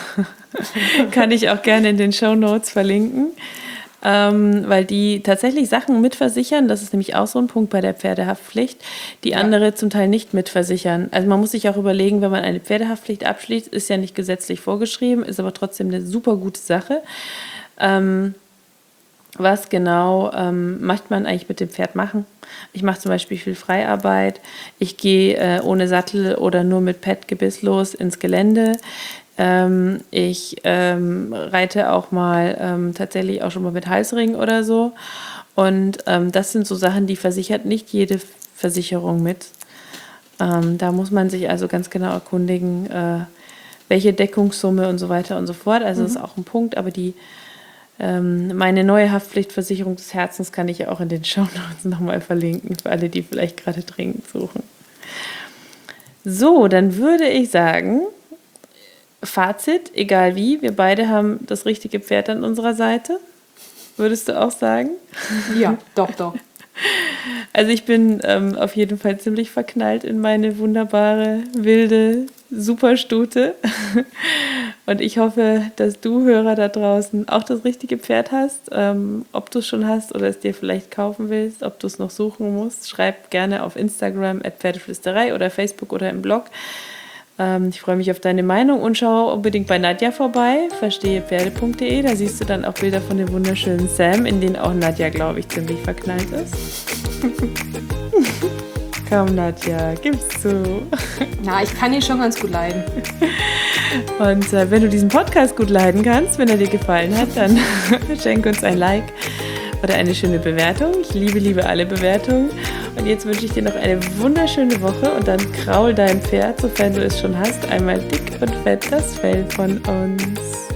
[SPEAKER 1] kann ich auch gerne in den Shownotes verlinken. Ähm, weil die tatsächlich Sachen mitversichern, das ist nämlich auch so ein Punkt bei der Pferdehaftpflicht, die ja. andere zum Teil nicht mitversichern. Also man muss sich auch überlegen, wenn man eine Pferdehaftpflicht abschließt, ist ja nicht gesetzlich vorgeschrieben, ist aber trotzdem eine super gute Sache. Ähm, was genau ähm, möchte man eigentlich mit dem Pferd machen? Ich mache zum Beispiel viel Freiarbeit, ich gehe äh, ohne Sattel oder nur mit Pad gebisslos ins Gelände. Ähm, ich ähm, reite auch mal ähm, tatsächlich auch schon mal mit Halsring oder so. Und ähm, das sind so Sachen, die versichert nicht jede Versicherung mit. Ähm, da muss man sich also ganz genau erkundigen, äh, welche Deckungssumme und so weiter und so fort. Also mhm. das ist auch ein Punkt, aber die ähm, meine neue Haftpflichtversicherung des Herzens kann ich ja auch in den Shownotes nochmal verlinken, für alle, die vielleicht gerade dringend suchen. So, dann würde ich sagen, Fazit, egal wie, wir beide haben das richtige Pferd an unserer Seite. Würdest du auch sagen?
[SPEAKER 3] Ja, doch, doch.
[SPEAKER 1] Also ich bin ähm, auf jeden Fall ziemlich verknallt in meine wunderbare, wilde Superstute. Und ich hoffe, dass du, Hörer da draußen, auch das richtige Pferd hast. Ähm, ob du es schon hast oder es dir vielleicht kaufen willst, ob du es noch suchen musst, schreib gerne auf Instagram at Pferdeflüsterei oder Facebook oder im Blog. Ich freue mich auf deine Meinung und schau unbedingt bei Nadja vorbei, verstehepferde punkt de. Da siehst du dann auch Bilder von dem wunderschönen Sam, in denen auch Nadja, glaube ich, ziemlich verknallt ist. komm Nadja, gib's zu.
[SPEAKER 3] Na, ich kann ihn schon ganz gut leiden.
[SPEAKER 1] Und äh, wenn du diesen Podcast gut leiden kannst, wenn er dir gefallen hat, dann schenk uns ein Like oder eine schöne Bewertung. Ich liebe, liebe alle Bewertungen. Und jetzt wünsche ich dir noch eine wunderschöne Woche und dann kraul dein Pferd, sofern du es schon hast, einmal dick und fett das Fell von uns.